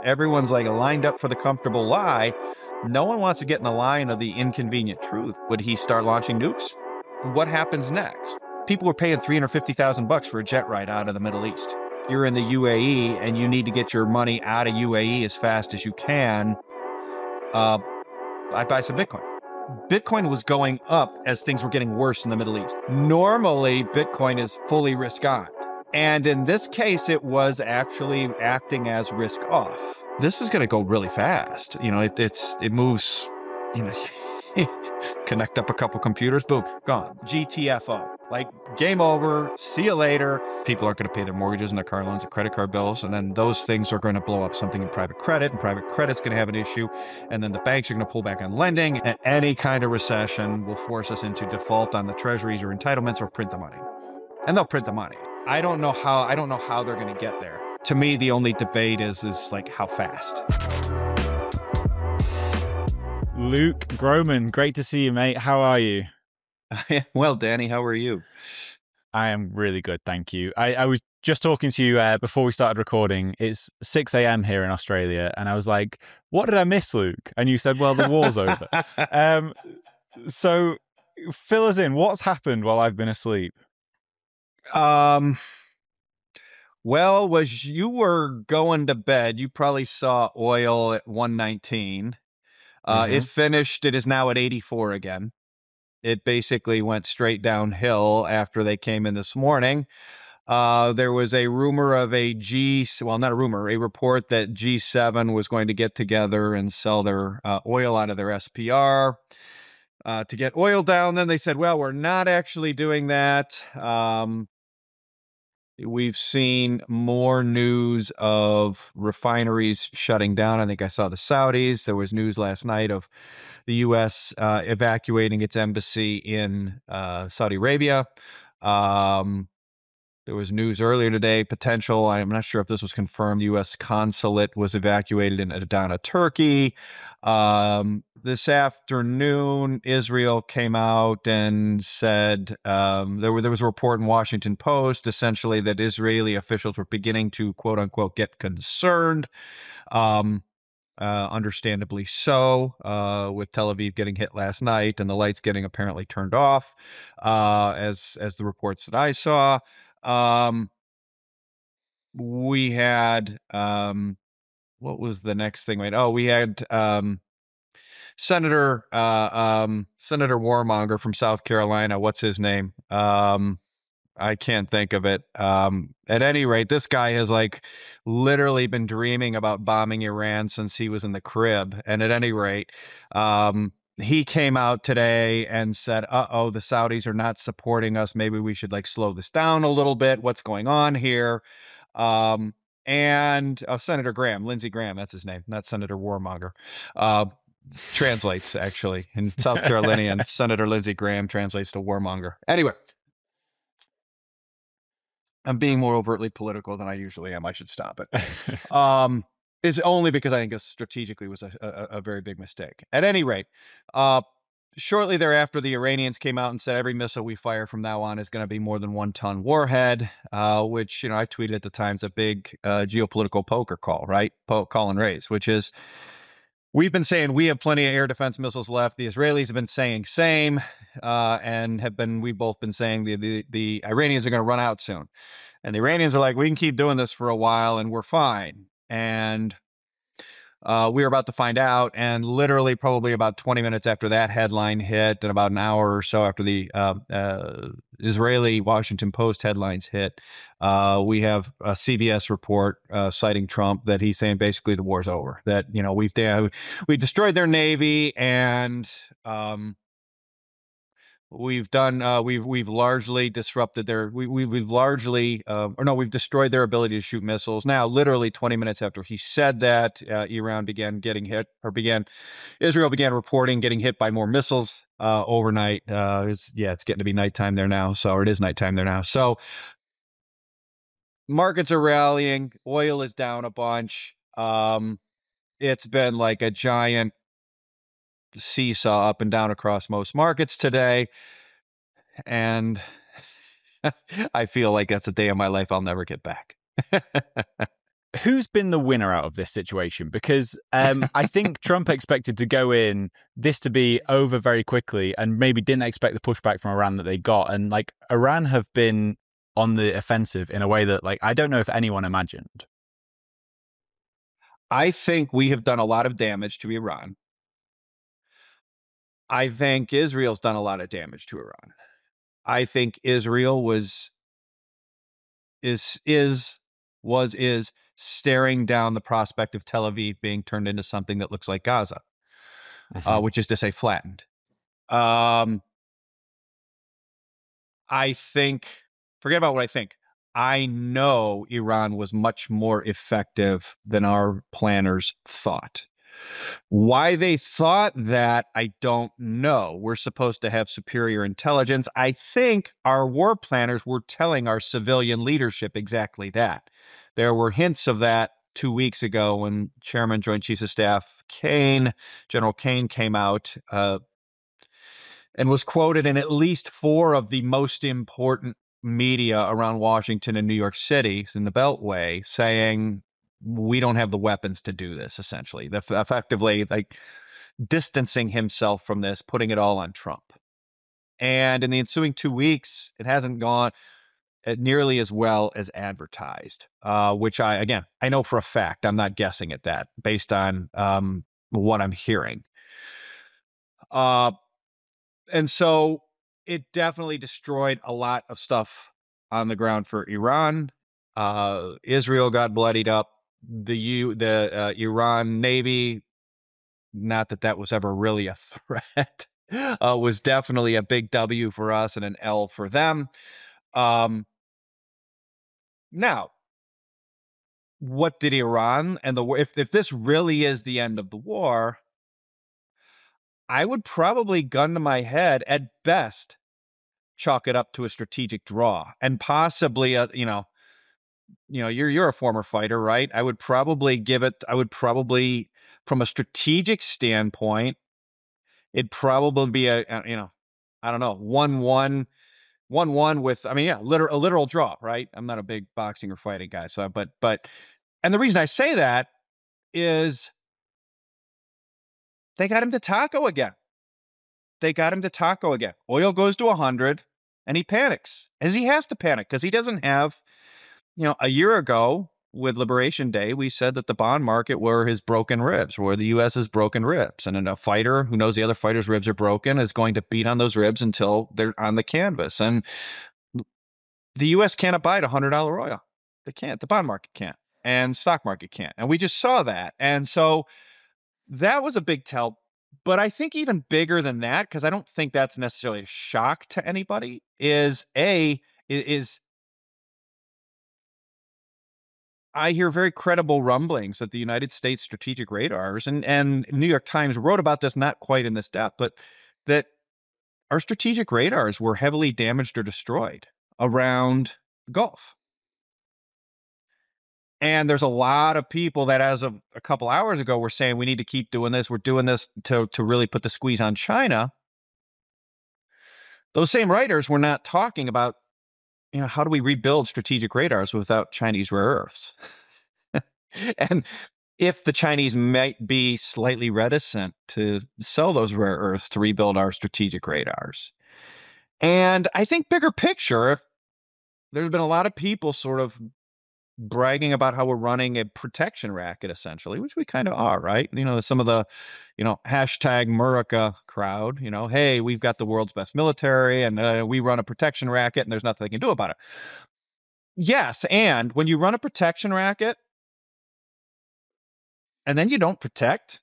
Everyone's like lined up for the comfortable lie. No one wants to get in the line of the inconvenient truth. Would he start launching nukes? What happens next? People were paying $350,000 for a jet ride out of the Middle East. You're in the UAE and you need to get your money out of UAE as fast as you can. I buy some Bitcoin. Bitcoin was going up as things were getting worse in the Middle East. Normally, Bitcoin is fully risk on. And in this case, it was actually acting as risk off. This is going to go really fast. You know, it moves, you know, connect up a couple computers, boom, gone. GTFO. Like, game over, see you later. People aren't going to pay their mortgages and their car loans and credit card bills, and then those things are going to blow up something in private credit, and private credit's going to have an issue, and then the banks are going to pull back on lending, and any kind of recession will force us into default on the treasuries or entitlements or print the money. And they'll print the money. I don't know how they're going to get there. To me, the only debate is like how fast. Luke Gromen, great to see you, mate. How are you? Well, Danny, how are you? I am really good, thank you. I was just talking to you before we started recording. It's 6 a.m. here in Australia, and I was like, what did I miss, Luke? And you said, well, the war's over. So fill us in. What's happened while I've been asleep? Well, as you were going to bed, you probably saw oil at 119. It finished, it is now at 84 again. It basically went straight downhill after they came in this morning. There was a rumor of a report that G7 was going to get together and sell their oil out of their SPR to get oil down. Then they said, well, we're not actually doing that. We've seen more news of refineries shutting down. I think I saw the Saudis. There was news last night of the U.S. Evacuating its embassy in Saudi Arabia. There was news earlier today, potential, I'm not sure if this was confirmed, the U.S. consulate was evacuated in Adana, Turkey. This afternoon, Israel came out and said there was a report in Washington Post, essentially, that Israeli officials were beginning to, quote unquote, get concerned. Understandably so, with Tel Aviv getting hit last night and the lights getting apparently turned off, as the reports that I saw. We had, what was the next thing? Wait, we had, Senator Warmonger from South Carolina. What's his name? I can't think of it. At any rate, this guy has like literally been dreaming about bombing Iran since he was in the crib. And at any rate, he came out today and said, the Saudis are not supporting us. Maybe we should like slow this down a little bit. What's going on here? And Senator Graham, Lindsey Graham, that's his name, not Senator Warmonger. Translates actually in South Carolinian. Senator Lindsey Graham translates to warmonger. Anyway, I'm being more overtly political than I usually am. I should stop it. It's only because I think it strategically was a very big mistake. At any rate, shortly thereafter, the Iranians came out and said every missile we fire from now on is going to be more than 1 ton warhead, which, I tweeted at the time is a big geopolitical poker call, right? Call and raise, which is, we've been saying we have plenty of air defense missiles left. The Israelis have been saying same, and we've both been saying the Iranians are going to run out soon. And the Iranians are like, we can keep doing this for a while and we're fine. And we were about to find out, and literally probably about 20 minutes after that headline hit and about an hour or so after the Israeli Washington Post headlines hit, we have a CBS report citing Trump that he's saying basically the war's over, that, we destroyed their Navy and we've largely disrupted we've destroyed their ability to shoot missiles. Now, literally 20 minutes after he said that, Israel began reporting getting hit by more missiles overnight. It's getting to be nighttime there now. So it is nighttime there now. So markets are rallying. Oil is down a bunch. It's been like a giant seesaw up and down across most markets today, and I feel like that's a day of my life I'll never get back. who's been the winner out of this situation? Because I think Trump expected to go in this to be over very quickly and maybe didn't expect the pushback from Iran that they got. And like Iran have been on the offensive in a way that like I don't know if anyone imagined. I think we have done a lot of damage to Iran. I think Israel's done a lot of damage to Iran. I think Israel is staring down the prospect of Tel Aviv being turned into something that looks like Gaza, which is to say flattened. I think, forget about what I think. I know Iran was much more effective than our planners thought. Why they thought that, I don't know. We're supposed to have superior intelligence. I think our war planners were telling our civilian leadership exactly that. There were hints of that 2 weeks ago when Chairman Joint Chiefs of Staff General Kane, came out and was quoted in at least 4 of the most important media around Washington and New York City in the Beltway saying, we don't have the weapons to do this, essentially. Effectively, like distancing himself from this, putting it all on Trump. And in the ensuing 2 weeks, it hasn't gone nearly as well as advertised, which I know for a fact. I'm not guessing at that based on what I'm hearing. And so it definitely destroyed a lot of stuff on the ground for Iran. Israel got bloodied up. The Iran Navy, not that was ever really a threat, was definitely a big W for us and an L for them. Now, what did Iran and the war? If this really is the end of the war, I would probably, gun to my head, at best, chalk it up to a strategic draw, and possibly you're a former fighter, right? I would probably, from a strategic standpoint, it'd probably be I don't know, 1-1 with, a literal draw, right? I'm not a big boxing or fighting guy, so but and the reason I say that is they got him to taco again. Oil goes to 100 and he panics, as he has to panic because he doesn't have, a year ago with Liberation Day, we said that the bond market were his broken ribs, were the U.S.'s broken ribs. And a fighter who knows the other fighter's ribs are broken is going to beat on those ribs until they're on the canvas. And the U.S. can't abide $100 oil. They can't. The bond market can't. And stock market can't. And we just saw that. And so that was a big tell. But I think even bigger than that, because I don't think that's necessarily a shock to anybody, is I hear very credible rumblings that the United States strategic radars, and New York Times wrote about this, not quite in this depth, but that our strategic radars were heavily damaged or destroyed around the Gulf. And there's a lot of people that, as of a couple hours ago, were saying we need to keep doing this. We're doing this to really put the squeeze on China. Those same writers were not talking about, how do we rebuild strategic radars without Chinese rare earths? And if the Chinese might be slightly reticent to sell those rare earths to rebuild our strategic radars. And I think bigger picture, there's been a lot of people sort of bragging about how we're running a protection racket, essentially, which we kind of are, right? Some of the, hashtag Murica crowd, hey, we've got the world's best military and we run a protection racket and there's nothing they can do about it. Yes, and when you run a protection racket and then you don't protect,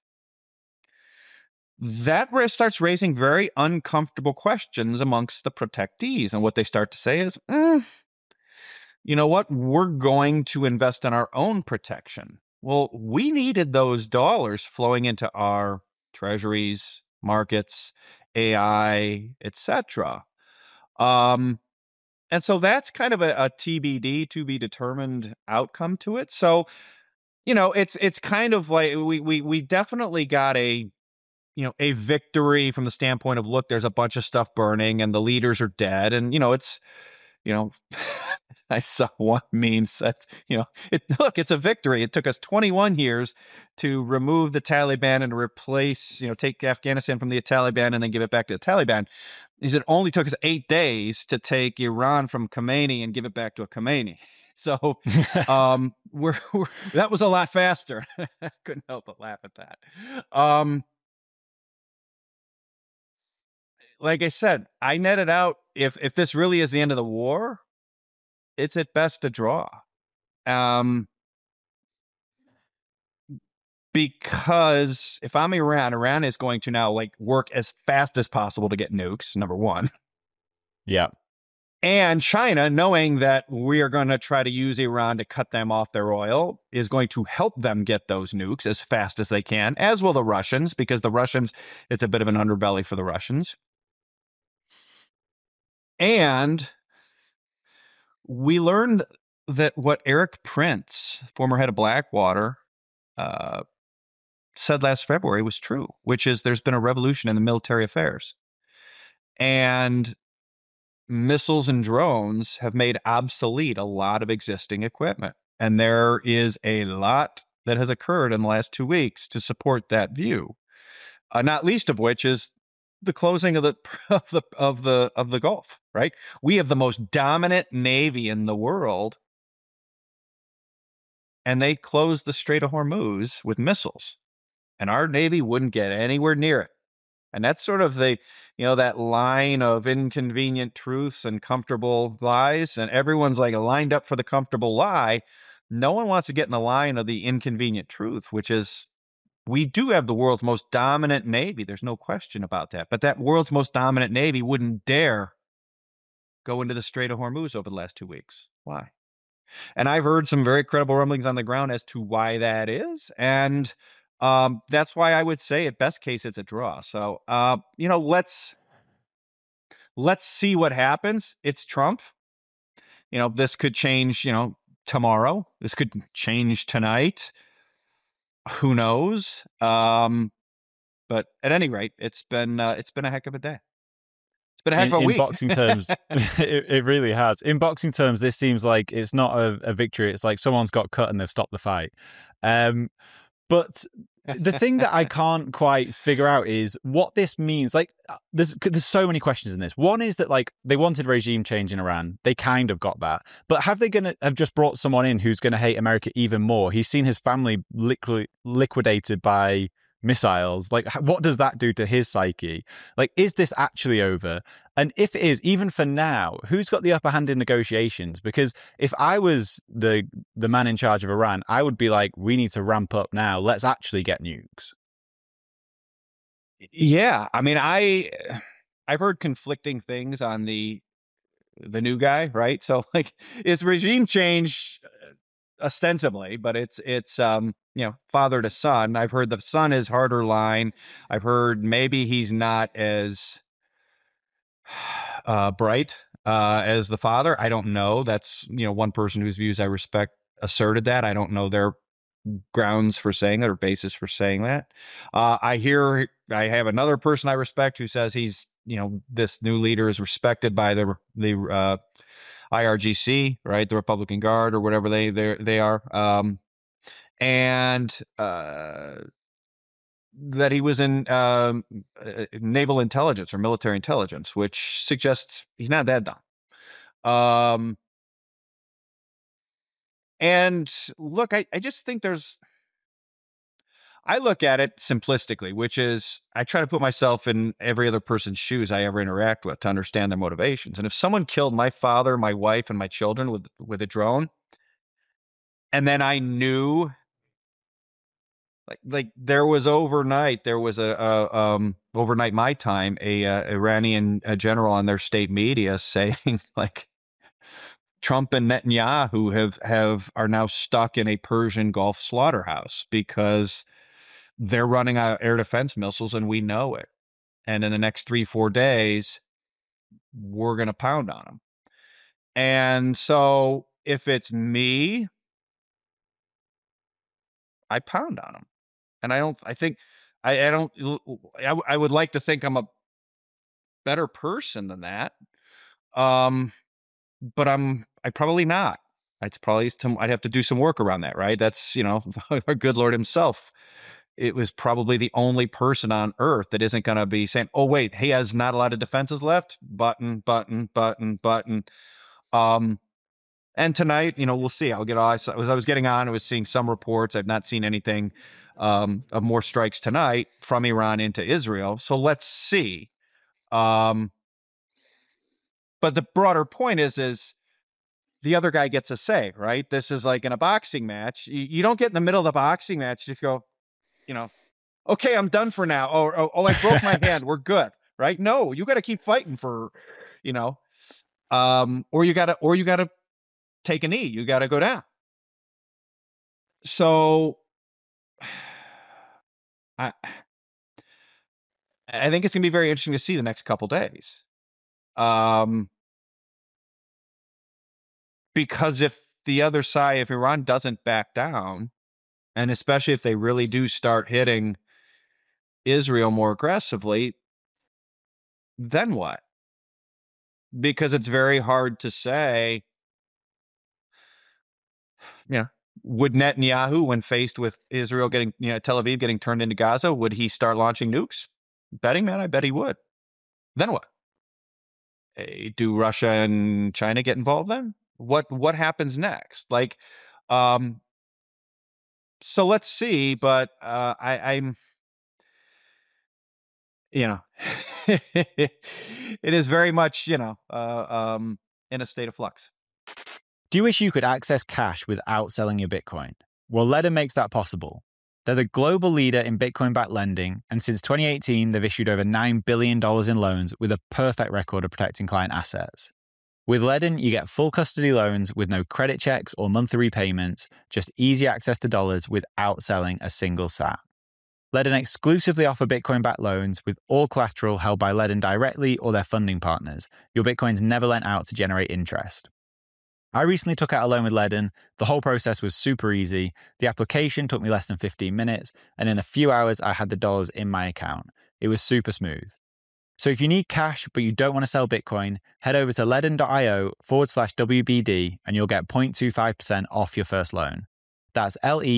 that starts raising very uncomfortable questions amongst the protectees. And what they start to say is, you know what? We're going to invest in our own protection. Well, we needed those dollars flowing into our treasuries, markets, AI, etc. And so that's kind of a TBD, to be determined outcome to it. So, it's kind of like we definitely got a victory from the standpoint of, look, there's a bunch of stuff burning and the leaders are dead, and it's you know, I saw one meme said, look, it's a victory. It took us 21 years to remove the Taliban and replace, take Afghanistan from the Taliban and then give it back to the Taliban. He said, it only took us 8 days to take Iran from Khomeini and give it back to a Khomeini. So that was a lot faster. I couldn't help but laugh at that. Like I said, I netted out if this really is the end of the war, it's at best a draw. Because if I'm Iran is going to now work as fast as possible to get nukes, number one. Yeah. And China, knowing that we are going to try to use Iran to cut them off their oil, is going to help them get those nukes as fast as they can, as will the Russians, because the Russians, it's a bit of an underbelly for the Russians. And we learned that what Erik Prince, former head of Blackwater, said last February was true, which is there's been a revolution in the military affairs. And missiles and drones have made obsolete a lot of existing equipment. And there is a lot that has occurred in the last 2 weeks to support that view. Not least of which is the closing of the Gulf, right? We have the most dominant navy in the world, and they closed the Strait of Hormuz with missiles, and our navy wouldn't get anywhere near it. And that's sort of the, that line of inconvenient truths and comfortable lies. And everyone's lined up for the comfortable lie. No one wants to get in the line of the inconvenient truth, which is we do have the world's most dominant navy. There's no question about that. But that world's most dominant navy wouldn't dare go into the Strait of Hormuz over the last 2 weeks. Why? And I've heard some very credible rumblings on the ground as to why that is. And that's why I would say at best case it's a draw. So let's see what happens. It's Trump. This could change, tomorrow. This could change tonight. Who knows? But at any rate, it's been a heck of a day. It's been a heck of a week. In boxing terms, it really has. In boxing terms, this seems like it's not a victory. It's like someone's got cut and they've stopped the fight. But the thing that I can't quite figure out is what this means. There's so many questions in this. One is that they wanted regime change in Iran. They kind of got that. But have they going to have just brought someone in who's going to hate America even more? He's seen his family liquidated by missiles. What does that do to his psyche? Is this actually over? And if it is, even for now, who's got the upper hand in negotiations? Because if I was the man in charge of Iran, I would be like, we need to ramp up now. Let's actually get nukes. Yeah, I mean, I've heard conflicting things on the new guy, right? So it's regime change ostensibly, but it's father to son. I've heard the son is harder line. I've heard maybe he's not as bright as the father. I don't know. That's one person whose views I respect asserted that. I don't know their grounds for saying that or basis for saying that. I have another person I respect who says he's this new leader is respected by the IRGC, right? The Republican Guard or whatever they are. And that he was in naval intelligence or military intelligence, which suggests he's not that dumb. And look, I just think I look at it simplistically, which is I try to put myself in every other person's shoes I ever interact with to understand their motivations. And if someone killed my father, my wife, and my children with a drone, and then I knew there was overnight overnight my time, Iranian general on their state media saying Trump and Netanyahu are now stuck in a Persian Gulf slaughterhouse because they're running out of air defense missiles and we know it. And in the next 3-4 days, we're going to pound on them. And so if it's me, I pound on them. And I would like to think I'm a better person than that. but I probably not. I'd have to do some work around that, right? That's, our good Lord himself. It was probably the only person on earth that isn't going to be saying, oh, wait, he has not a lot of defenses left. Button, button, button, button. And tonight, we'll see. As I was getting on, I was seeing some reports. I've not seen anything of more strikes tonight from Iran into Israel. So let's see. But the broader point is the other guy gets a say, right? This is like in a boxing match. You don't get in the middle of the boxing match to go, okay, I'm done for now. Oh, I broke my hand. We're good, right? No, you got to keep fighting for, or you got to take a knee. You got to go down. So I think it's going to be very interesting to see the next couple days. Because if the other side, if Iran doesn't back down, and especially if they really do start hitting Israel more aggressively, then what? Because it's very hard to say, would Netanyahu, when faced with Israel getting, Tel Aviv getting turned into Gaza, would he start launching nukes? Betting man, I bet he would. Then what? Do Russia and China get involved then? What happens next? So let's see, but I'm it is very much, in a state of flux. Do you wish you could access cash without selling your Bitcoin? Well, Ledn makes that possible. They're the global leader in Bitcoin-backed lending, and since 2018, they've issued over $9 billion in loans with a perfect record of protecting client assets. With Ledn, you get full custody loans with no credit checks or monthly repayments, just easy access to dollars without selling a single sat. Ledn exclusively offer Bitcoin-backed loans with all collateral held by Ledn directly or their funding partners. Your Bitcoin's never lent out to generate interest. I recently took out a loan with Ledn. The whole process was super easy. The application took me less than 15 minutes, and in a few hours, I had the dollars in my account. It was super smooth. So if you need cash, but you don't want to sell Bitcoin, head over to ledn.io/WBD, and you'll get 0.25% off your first loan. That's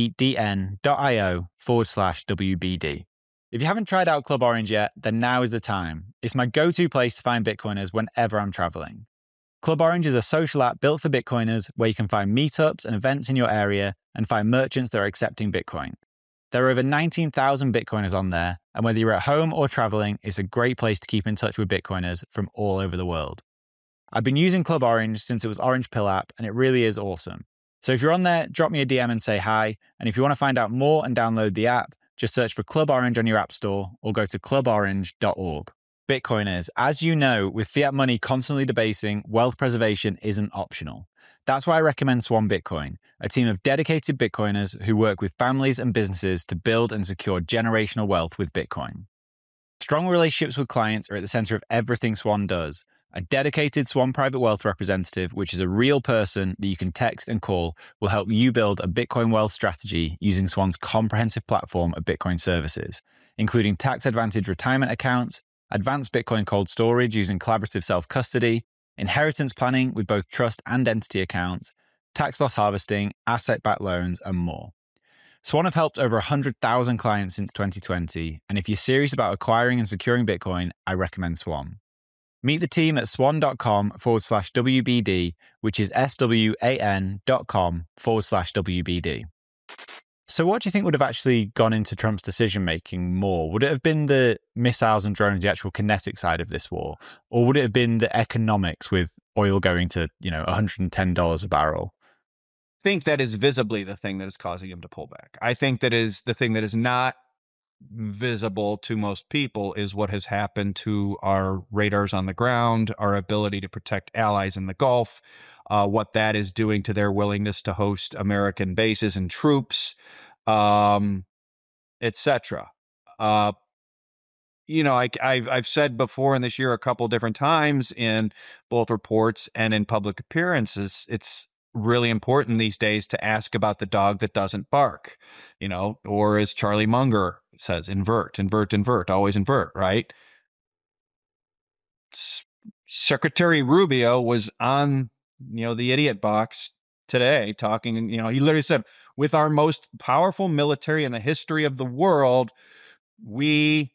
ledn.io/WBD. If you haven't tried out Club Orange yet, then now is the time. It's my go-to place to find Bitcoiners whenever I'm traveling. Club Orange is a social app built for Bitcoiners where you can find meetups and events in your area and find merchants that are accepting Bitcoin. There are over 19,000 Bitcoiners on there, and whether you're at home or traveling, it's a great place to keep in touch with Bitcoiners from all over the world. I've been using Club Orange since it was Orange Pill app, and it really is awesome. So if you're on there, drop me a DM and say hi, and if you want to find out more and download the app, just search for Club Orange on your app store or go to cluborange.org. Bitcoiners, as you know, with fiat money constantly debasing, wealth preservation isn't optional. That's why I recommend Swan Bitcoin, a team of dedicated Bitcoiners who work with families and businesses to build and secure generational wealth with Bitcoin. Strong relationships with clients are at the center of everything Swan does. A dedicated Swan Private Wealth representative, which is a real person that you can text and call, will help you build a Bitcoin wealth strategy using Swan's comprehensive platform of Bitcoin services, including tax-advantaged retirement accounts, advanced Bitcoin cold storage using collaborative self-custody, inheritance planning with both trust and entity accounts, tax loss harvesting, asset-backed loans, and more. Swan have helped over 100,000 clients since 2020, and if you're serious about acquiring and securing Bitcoin, I recommend Swan. Meet the team at swan.com/WBD, which is SWAN.com/WBD. So what do you think would have actually gone into Trump's decision-making more? Would it have been the missiles and drones, the actual kinetic side of this war? Or would it have been the economics with oil going to, $110 a barrel? I think that is visibly the thing that is causing him to pull back. I think that is the thing that is not visible to most people is what has happened to our radars on the ground, our ability to protect allies in the Gulf, what that is doing to their willingness to host American bases and troops, etc. I've said before in this year a couple different times in both reports and in public appearances, it's really important these days to ask about the dog that doesn't bark, or as Charlie Munger says, invert, always invert, right? Secretary Rubio was on the idiot box today talking, he literally said, with our most powerful military in the history of the world, we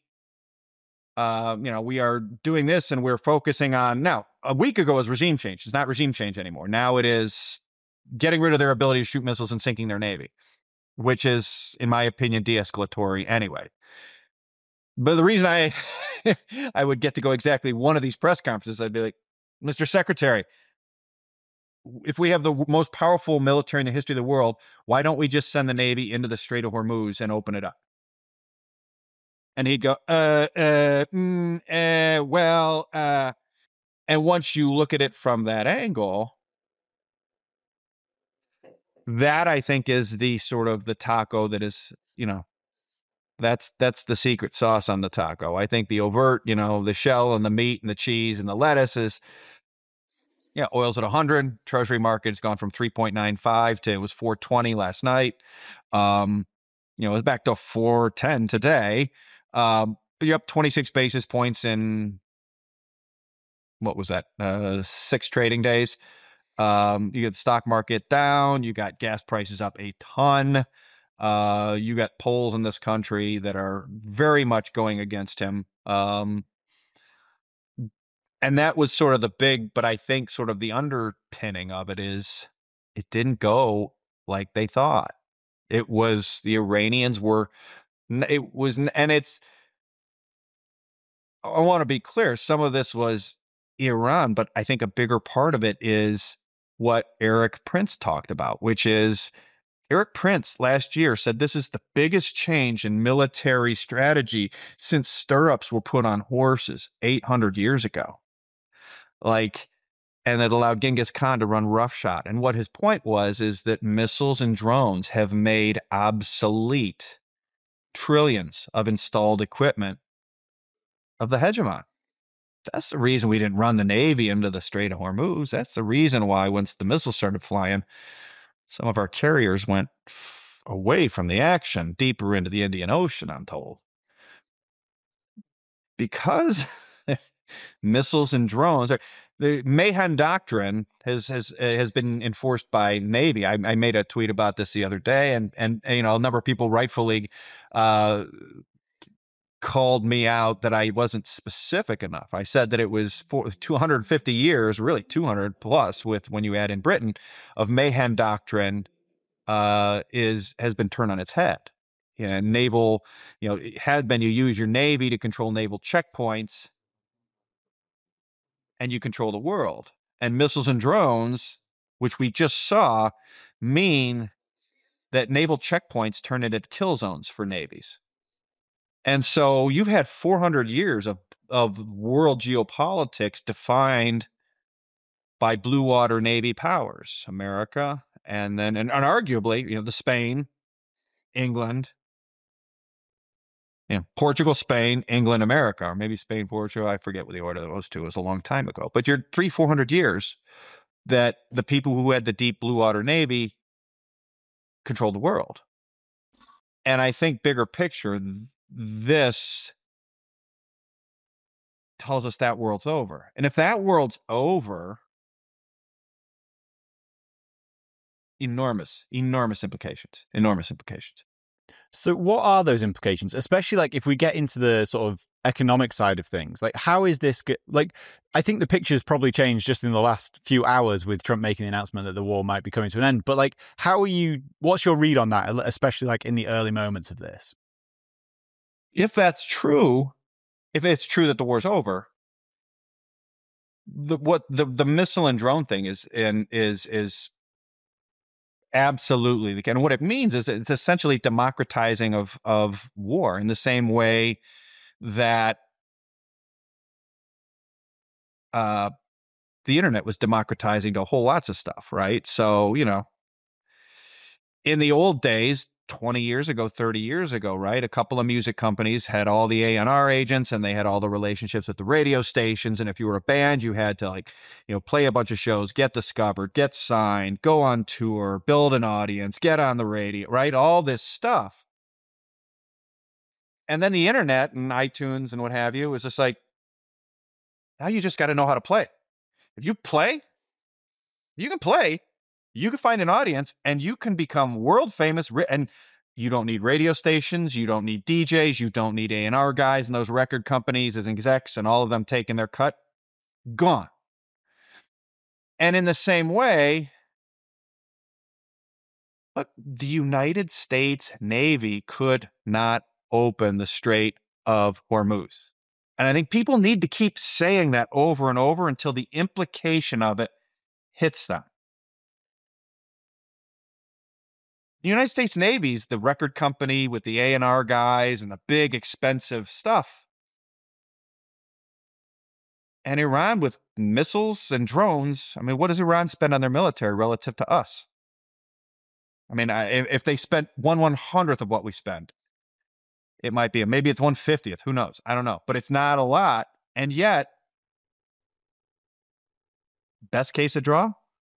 we are doing this and we're focusing on, now a week ago was regime change. It's not regime change anymore. Now it is getting rid of their ability to shoot missiles and sinking their Navy, which is, in my opinion, de-escalatory anyway. But the reason I would get to go exactly one of these press conferences, I'd be like, Mr. Secretary, if we have the most powerful military in the history of the world, why don't we just send the Navy into the Strait of Hormuz and open it up? And he'd go, well, and once you look at it from that angle, that I think is the sort of the taco that is, that's the secret sauce on the taco. I think the overt, the shell and the meat and the cheese and the lettuce is, oil's at 100. Treasury market has gone from 3.95 to, it was 420 last night. It was back to 410 today. But you're up 26 basis points in, what was that? 6 trading days. You get the stock market down. You got gas prices up a ton. You got polls in this country that are very much going against him. And that was sort of the big, but I think sort of the underpinning of it is it didn't go like they thought. It was, the Iranians were, it was, and it's, I want to be clear, some of this was Iran, but I think a bigger part of it is what Erik Prince talked about, which is, Erik Prince last year said this is the biggest change in military strategy since stirrups were put on horses 800 years ago. And it allowed Genghis Khan to run roughshod. And what his point was is that missiles and drones have made obsolete trillions of installed equipment of the hegemon. That's the reason we didn't run the Navy into the Strait of Hormuz. That's the reason why, once the missiles started flying, some of our carriers went away from the action, deeper into the Indian Ocean, I'm told. Because missiles and drones, the Mahan Doctrine has been enforced by Navy. I made a tweet about this the other day, and a number of people rightfully called me out that I wasn't specific enough. I said that it was for 250 years, really 200 plus, with when you add in Britain, of Mahan Doctrine has been turned on its head. Naval, it has been, you use your Navy to control naval checkpoints, and you control the world. And missiles and drones, which we just saw, mean that naval checkpoints turn into kill zones for navies. And so you've had 400 years of world geopolitics defined by blue water Navy powers, America, and then, and arguably, the Spain, England, Portugal, Spain, England, America, or maybe Spain, Portugal. I forget what the order of those two was, a long time ago. But you're 400 years that the people who had the deep blue water Navy controlled the world. And I think bigger picture, this tells us that world's over. And if that world's over, enormous implications. So what are those implications, especially if we get into the sort of economic side of things? How is this I think the picture's probably changed just in the last few hours with Trump making the announcement that the war might be coming to an end. But what's your read on that, especially in the early moments of this? If that's true, if it's true that the war's over, the missile and drone thing is absolutely, and what it means is it's essentially democratizing of war in the same way that the internet was democratizing to whole lots of stuff, right? So, in the old days, 20 years ago, 30 years ago, right, a couple of music companies had all the A&R agents, and they had all the relationships with the radio stations. And if you were a band, you had to play a bunch of shows, get discovered, get signed, go on tour, build an audience, get on the radio, right? All this stuff. And then the internet and iTunes and what have you is just now you just got to know how to play. If you play, You can play, you can find an audience, and you can become world famous. And you don't need radio stations, you don't need DJs, you don't need A&R guys and those record companies as execs and all of them taking their cut. Gone. And in the same way, look, the United States Navy could not open the Strait of Hormuz. And I think people need to keep saying that over and over until the implication of it hits them. The United States Navy's the record company with the A&R guys and the big expensive stuff. And Iran with missiles and drones, I mean, what does Iran spend on their military relative to us? I mean, if they spent 1/100th of what we spend, it might be, maybe it's 1/50th, who knows? I don't know, but it's not a lot. And yet, best case a draw?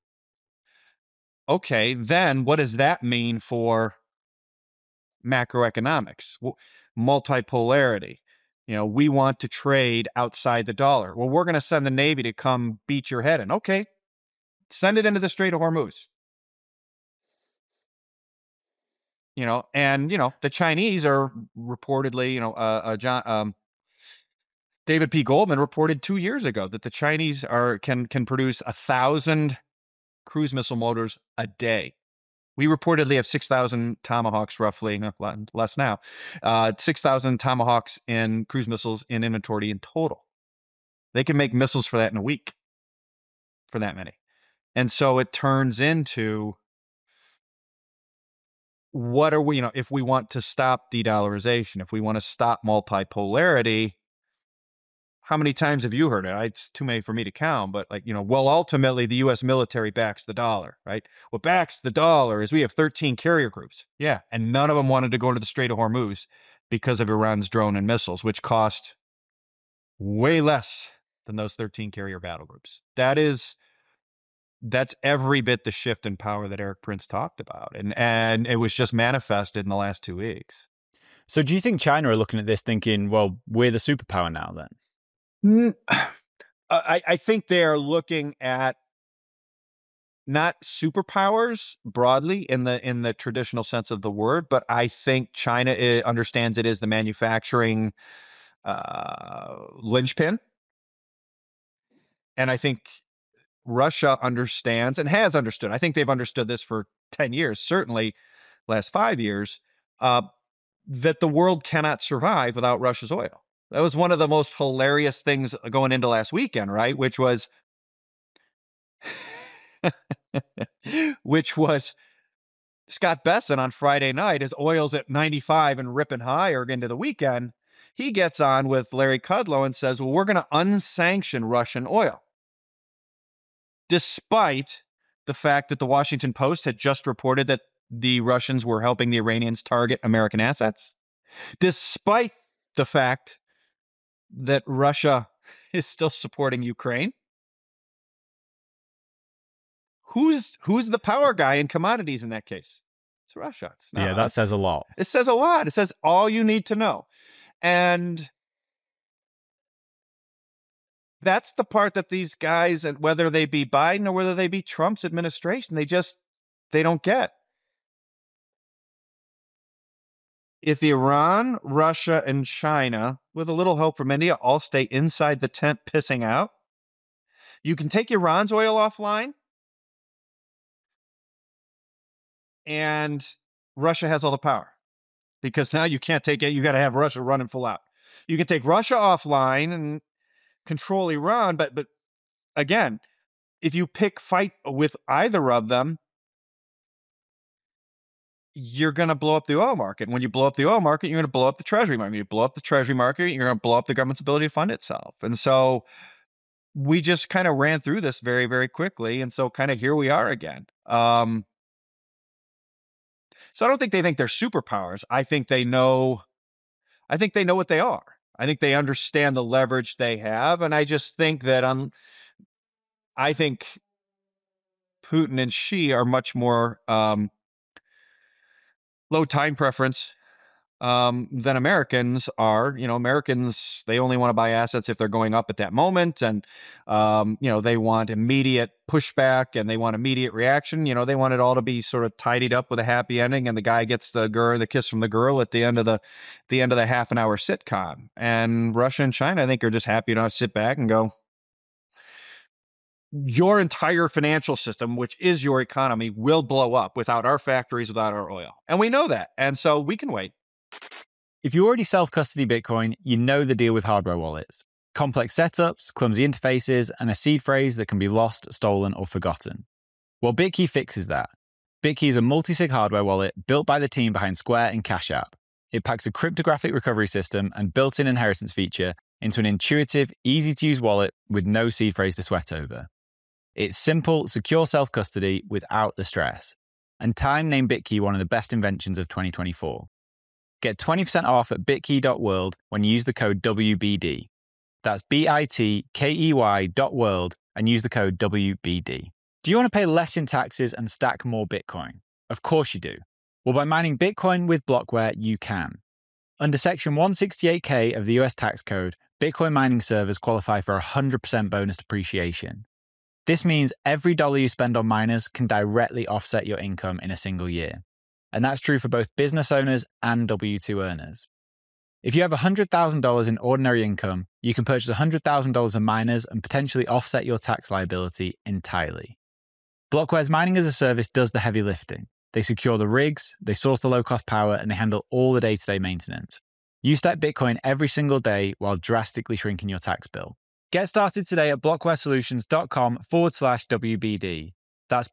Okay, then what does that mean for macroeconomics? Multipolarity. You know, we want to trade outside the dollar. Well, we're going to send the Navy to come beat your head in. Okay, send it into the Strait of Hormuz. You know, and, you know, the Chinese are reportedly, you know, David P. Goldman reported 2 years ago that the Chinese can produce 1,000 cruise missile motors a day. We reportedly have 6,000 Tomahawks, roughly, less now, 6,000 Tomahawks in cruise missiles in inventory in total. They can make missiles for that in a week, for that many. And so it turns into, what are we, you know, if we want to stop de-dollarization, if we want to stop multipolarity, how many times have you heard it? It's too many for me to count, but like, you know, well, ultimately the U.S. military backs the dollar, right? What backs the dollar is we have 13 carrier groups. Yeah. And none of them wanted to go into the Strait of Hormuz because of Iran's drone and missiles, which cost way less than those 13 carrier battle groups. That's every bit the shift in power that Erik Prince talked about. And it was just manifested in the last 2 weeks. So do you think China are looking at this thinking, well, we're the superpower now then? I think they're looking at not superpowers broadly in the traditional sense of the word, but I think China understands it as the manufacturing linchpin. And I think Russia understands and has understood. I think they've understood this for 10 years, certainly last 5 years, that the world cannot survive without Russia's oil. That was one of the most hilarious things going into last weekend, right? Which was Scott Bessent on Friday night, as oil's at 95 and ripping higher into the weekend. He gets on with Larry Kudlow and says, well, we're going to unsanction Russian oil. Despite the fact that the Washington Post had just reported that the Russians were helping the Iranians target American assets. Despite the fact that Russia is still supporting Ukraine. Who's the power guy in commodities in that case? It's Russia. It's not that us. says a lot. It says a lot. It says all you need to know. And that's the part that these guys, and whether they be Biden or whether they be Trump's administration, they don't get. If Iran, Russia, and China, with a little help from India, all stay inside the tent pissing out, you can take Iran's oil offline, and Russia has all the power. Because now you can't take it, you got to have Russia running full out. You can take Russia offline and control Iran, but again, if you fight with either of them, you're going to blow up the oil market. When you blow up the oil market, you're going to blow up the treasury market. You blow up the treasury market, you're going to blow up the government's ability to fund itself. And so we just kind of ran through this very, very quickly. And so kind of here we are again. So I don't think they think they're superpowers. I think they know what they are. I think they understand the leverage they have. And I just think that I think Putin and Xi are much more low time preference than Americans are. Americans, they only want to buy assets if they're going up at that moment. And, they want immediate pushback and they want immediate reaction. They want it all to be sort of tidied up with a happy ending. And the guy gets the kiss from the girl at the end of the half an hour sitcom. And Russia and China, I think, are just happy to sit back and go, your entire financial system, which is your economy, will blow up without our factories, without our oil. And we know that. And so we can wait. If you already self-custody Bitcoin, you know the deal with hardware wallets. Complex setups, clumsy interfaces, and a seed phrase that can be lost, stolen, or forgotten. Well, Bitkey fixes that. Bitkey is a multi-sig hardware wallet built by the team behind Square and Cash App. It packs a cryptographic recovery system and built-in inheritance feature into an intuitive, easy-to-use wallet with no seed phrase to sweat over. It's simple, secure self-custody without the stress. And Time named Bitkey one of the best inventions of 2024. Get 20% off at bitkey.world when you use the code WBD. That's bitkey.world and use the code WBD. Do you want to pay less in taxes and stack more Bitcoin? Of course you do. Well, by mining Bitcoin with Blockware, you can. Under Section 168K of the US tax code, Bitcoin mining servers qualify for 100% bonus depreciation. This means every dollar you spend on miners can directly offset your income in a single year. And that's true for both business owners and W-2 earners. If you have $100,000 in ordinary income, you can purchase $100,000 of miners and potentially offset your tax liability entirely. Blockware's mining as a service does the heavy lifting. They secure the rigs, they source the low-cost power, and they handle all the day-to-day maintenance. You stack Bitcoin every single day while drastically shrinking your tax bill. Get started today at blockwaresolutions.com/WBD. That's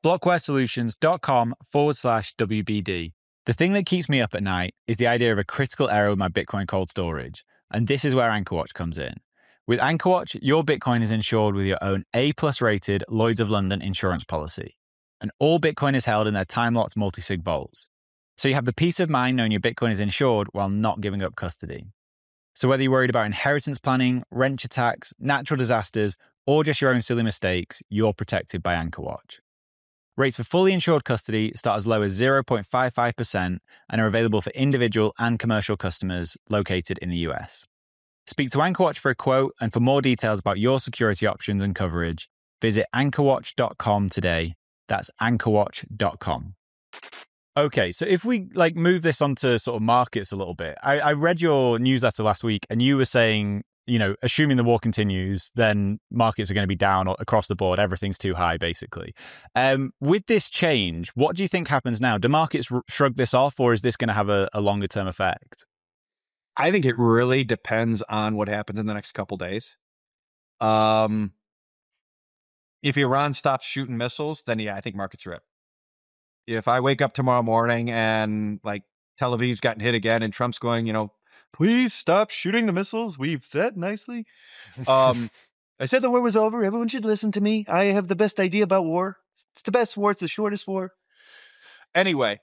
blockwaresolutions.com/WBD. The thing that keeps me up at night is the idea of a critical error with my Bitcoin cold storage. And this is where AnchorWatch comes in. With AnchorWatch, your Bitcoin is insured with your own A+ rated Lloyd's of London insurance policy. And all Bitcoin is held in their time-locked multi-sig vaults. So you have the peace of mind knowing your Bitcoin is insured while not giving up custody. So whether you're worried about inheritance planning, wrench attacks, natural disasters, or just your own silly mistakes, you're protected by AnchorWatch. Rates for fully insured custody start as low as 0.55% and are available for individual and commercial customers located in the US. Speak to AnchorWatch for a quote, and for more details about your security options and coverage, visit anchorwatch.com today. That's anchorwatch.com. Okay, so if we move this onto sort of markets a little bit, I read your newsletter last week and you were saying, assuming the war continues, then markets are going to be down across the board. Everything's too high, basically. With this change, what do you think happens now? Do markets shrug this off, or is this going to have a longer term effect? I think it really depends on what happens in the next couple days. If Iran stops shooting missiles, then yeah, I think markets rip. If I wake up tomorrow morning and Tel Aviv's gotten hit again and Trump's going, please stop shooting the missiles, we've said nicely. I said the war was over. Everyone should listen to me. I have the best idea about war. It's the best war. It's the shortest war. Anyway,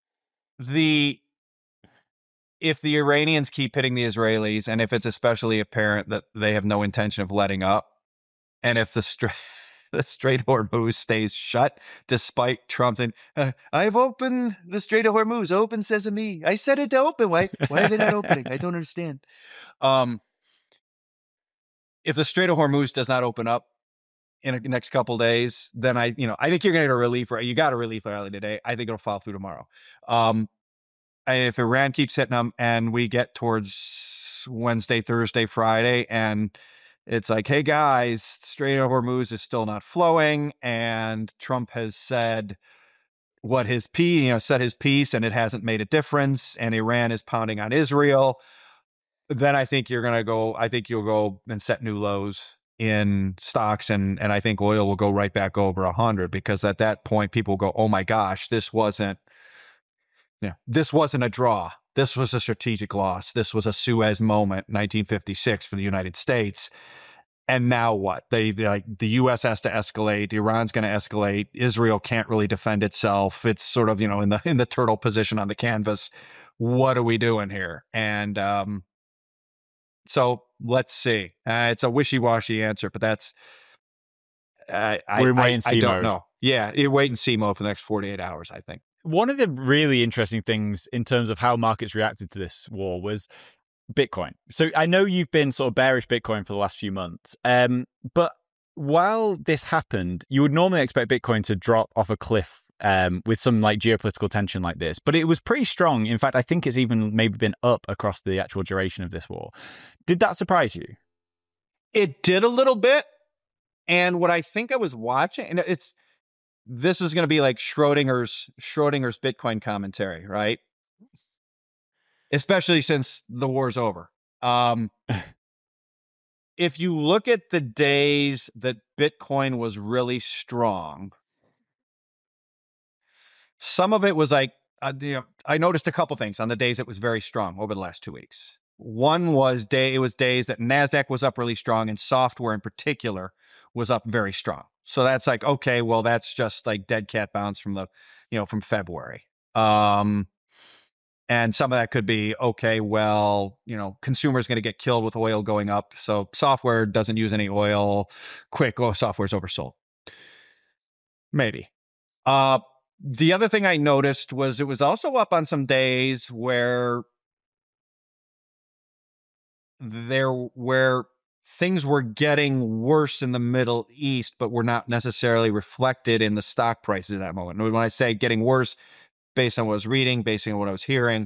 if the Iranians keep hitting the Israelis, and if it's especially apparent that they have no intention of letting up, and if the Strait of Hormuz stays shut, despite Trump saying, I've opened the Strait of Hormuz, open sesame. I said it to open. Why are they not opening? I don't understand. If the Strait of Hormuz does not open up in the next couple days, then I think you're going to get a relief. You got a relief rally today. I think it'll fall through tomorrow. If Iran keeps hitting them and we get towards Wednesday, Thursday, Friday, and it's like, hey guys, Strait of Hormuz is still not flowing, and Trump has said said his piece, and it hasn't made a difference, and Iran is pounding on Israel, then I think you'll go and set new lows in stocks, and I think oil will go right back over 100, because at that point people go, oh my gosh, this wasn't a draw. This was a strategic loss. This was a Suez moment, 1956 for the United States. And now what? The U.S. has to escalate. Iran's going to escalate. Israel can't really defend itself. It's sort of, in the turtle position on the canvas. What are we doing here? And so let's see. It's a wishy-washy answer, but that's we're in wait and see I don't mode. know. Yeah, wait and see mode for the next 48 hours, I think. one of the really interesting things in terms of how markets reacted to this war was Bitcoin. So I know you've been sort of bearish Bitcoin for the last few months, but while this happened, you would normally expect Bitcoin to drop off a cliff with some like geopolitical tension like this, but it was pretty strong. In fact, I think it's even maybe been up across the actual duration of this war. Did that surprise you? It did a little bit. And what I think I was watching, and this is going to be like Schrodinger's Bitcoin commentary, right? Especially since the war's over. If you look at the days that Bitcoin was really strong, some of it was like, I noticed a couple things on the days it was very strong over the last 2 weeks. One was it was days that NASDAQ was up really strong and software in particular was up very strong. So that's like, okay, well, that's just like dead cat bounce from from February. And some of that could be, okay, well, consumers going to get killed with oil going up. So software doesn't use any oil. Quick, software's oversold. Maybe. The other thing I noticed was it was also up on some days where things were getting worse in the Middle East, but were not necessarily reflected in the stock prices at that moment. And when I say getting worse, based on what I was reading, based on what I was hearing,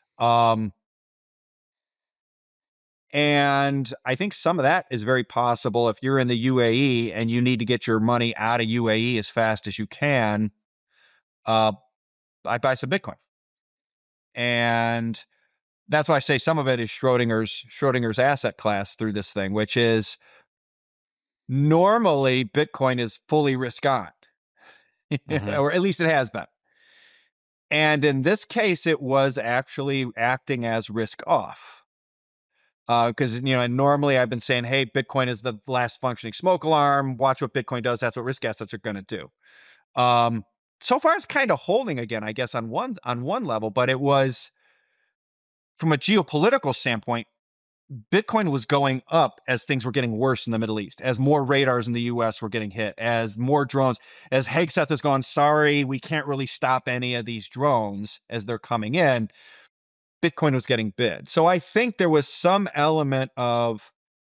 and I think some of that is very possible. If you're in the UAE and you need to get your money out of UAE as fast as you can, I buy some Bitcoin. And that's why I say some of it is Schrodinger's asset class through this thing, which is normally Bitcoin is fully risk on, or at least it has been. And in this case, it was actually acting as risk off. Because, and normally I've been saying, hey, Bitcoin is the last functioning smoke alarm. Watch what Bitcoin does. That's what risk assets are going to do. So far, it's kind of holding again, I guess, on one level. But it was, from a geopolitical standpoint, Bitcoin was going up as things were getting worse in the Middle East, as more radars in the U.S. were getting hit, as more drones, as Hegseth has gone, sorry, we can't really stop any of these drones as they're coming in. Bitcoin was getting bid. So I think there was some element of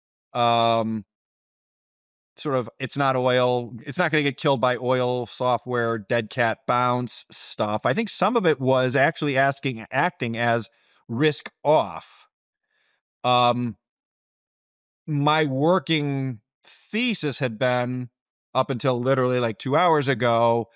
sort of, it's not oil, it's not going to get killed by oil, software, dead cat bounce stuff. I think some of it was actually acting as risk off. My working thesis had been, up until literally like 2 hours ago,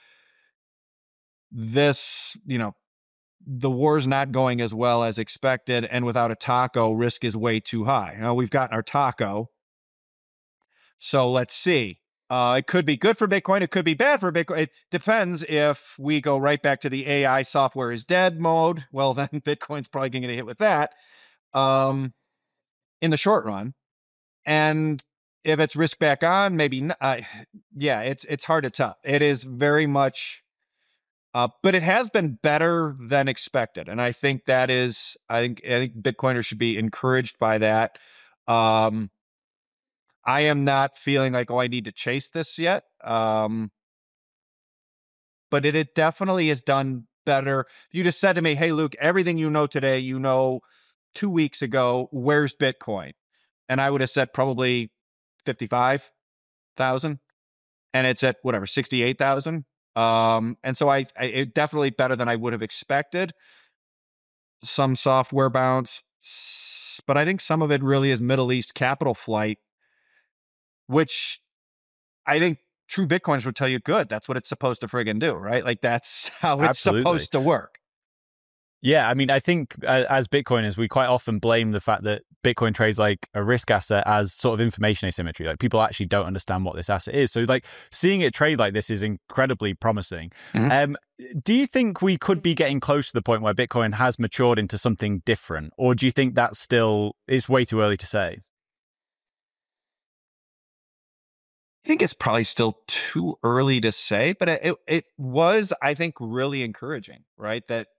this, the war's not going as well as expected, and without a taco, risk is way too high. Now we've gotten our taco, so let's see. It could be good for Bitcoin. It could be bad for Bitcoin. It depends. If we go right back to the AI software is dead mode, well, then Bitcoin's probably going to get hit with that in the short run. And if it's risk back on, maybe not. Yeah, it's hard to tell. It is very much, but it has been better than expected, and I think that is. I think Bitcoiners should be encouraged by that. I am not feeling like, I need to chase this yet. But it definitely has done better. If you just said to me, hey, Luke, everything you know today, 2 weeks ago, where's Bitcoin? And I would have said probably 55,000, and it's at whatever, 68,000. And so it definitely better than I would have expected. Some software bounce, but I think some of it really is Middle East capital flight, which I think true Bitcoiners would tell you, good. That's what it's supposed to friggin' do, right? Like that's how it's supposed to work. Yeah, I mean, I think as Bitcoiners, we quite often blame the fact that Bitcoin trades like a risk asset as sort of information asymmetry. Like people actually don't understand what this asset is. So like seeing it trade like this is incredibly promising. Mm-hmm. Do you think we could be getting close to the point where Bitcoin has matured into something different? Or do you think that's still, it's way too early to say? I think it's probably still too early to say, but it was, I think, really encouraging, right? That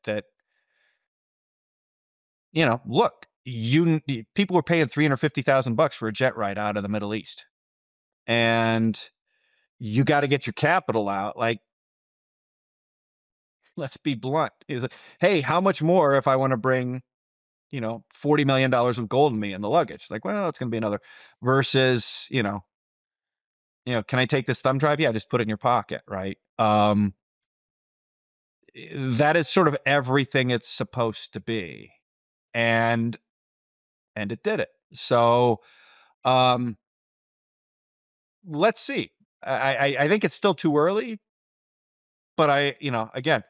look, people were paying $350,000 for a jet ride out of the Middle East, and you got to get your capital out. Like, let's be blunt. Is hey, how much more if I want to bring, $40 million of gold with me in the luggage? It's like, well, it's going to be another versus, can I take this thumb drive? Yeah, just put it in your pocket, right? That is sort of everything it's supposed to be. And it did it. So, let's see. I think it's still too early, but again,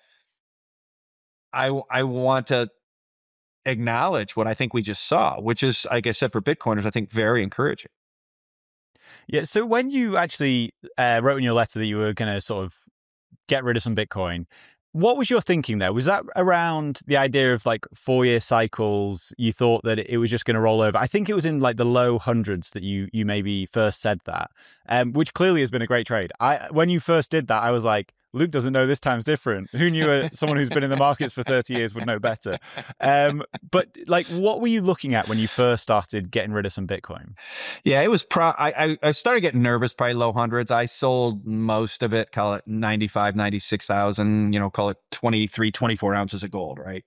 I want to acknowledge what I think we just saw, which is, like I said, for Bitcoiners, I think very encouraging. Yeah. So when you actually wrote in your letter that you were going to sort of get rid of some Bitcoin, what was your thinking there? Was that around the idea of like 4-year cycles? You thought that it was just going to roll over? I think it was in like the low hundreds that you maybe first said that, which clearly has been a great trade. When you first did that, I was like, Luke doesn't know this time's different. Who knew someone who's been in the markets for 30 years would know better? But like, what were you looking at when you first started getting rid of some Bitcoin? Yeah, it was I started getting nervous, probably low hundreds. I sold most of it, call it 95, 96,000, call it 23, 24 ounces of gold, right?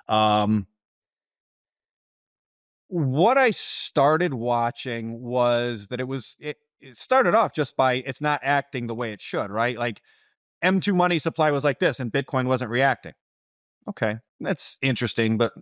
What I started watching was that it started off just by it's not acting the way it should, right? Like M2 money supply was like this and Bitcoin wasn't reacting. Okay, that's interesting, but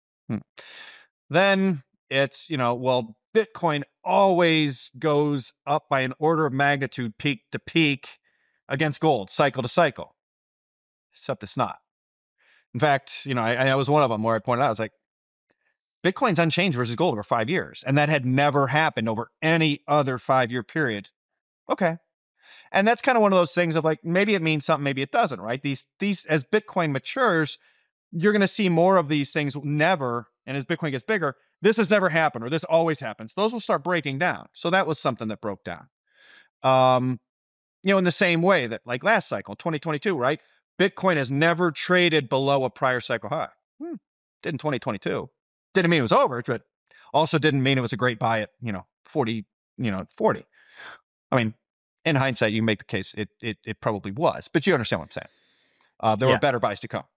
then it's, well, Bitcoin always goes up by an order of magnitude, peak to peak against gold, cycle to cycle, except it's not. In fact, I was one of them where I pointed out, I was like, Bitcoin's unchanged versus gold over 5 years. And that had never happened over any other 5-year period. Okay. And that's kind of one of those things of like, maybe it means something, maybe it doesn't, right? These, as Bitcoin matures, you're going to see more of these things never. And as Bitcoin gets bigger, this has never happened or this always happens. Those will start breaking down. So that was something that broke down. In the same way that like last cycle, 2022, right? Bitcoin has never traded below a prior cycle high. Did in 2022. Didn't mean it was over, but also didn't mean it was a great buy at, 40, 40. I mean, in hindsight, you make the case it probably was, but you understand what I'm saying. There were better buys to come.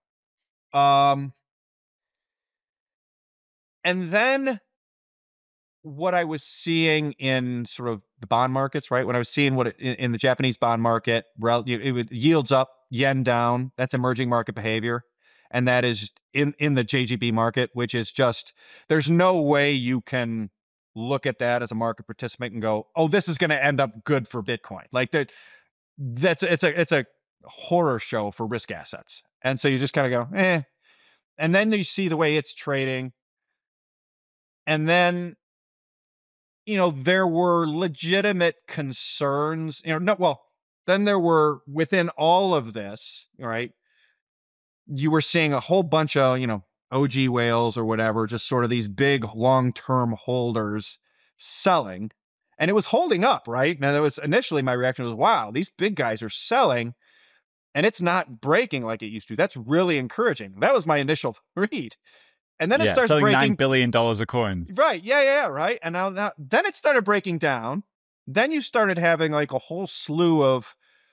And then what I was seeing in sort of the bond markets, right? When I was seeing in the Japanese bond market, it yields up, yen down. That's emerging market behavior. And that is in the JGB market, which is just, there's no way you can look at that as a market participant and go, oh, this is going to end up good for Bitcoin. Like it's a horror show for risk assets. And so you just kind of go, eh. And then you see the way it's trading. And then, there were legitimate concerns, then there were within all of this, right? You were seeing a whole bunch of, OG whales or whatever, just sort of these big long-term holders selling, and it was holding up, right? Now, that was initially my reaction was, wow, these big guys are selling and it's not breaking like it used to. That's really encouraging. That was my initial read. And then it starts selling breaking $9 billion of coins. Right. Yeah. Right. And now then it started breaking down. Then you started having like a whole slew of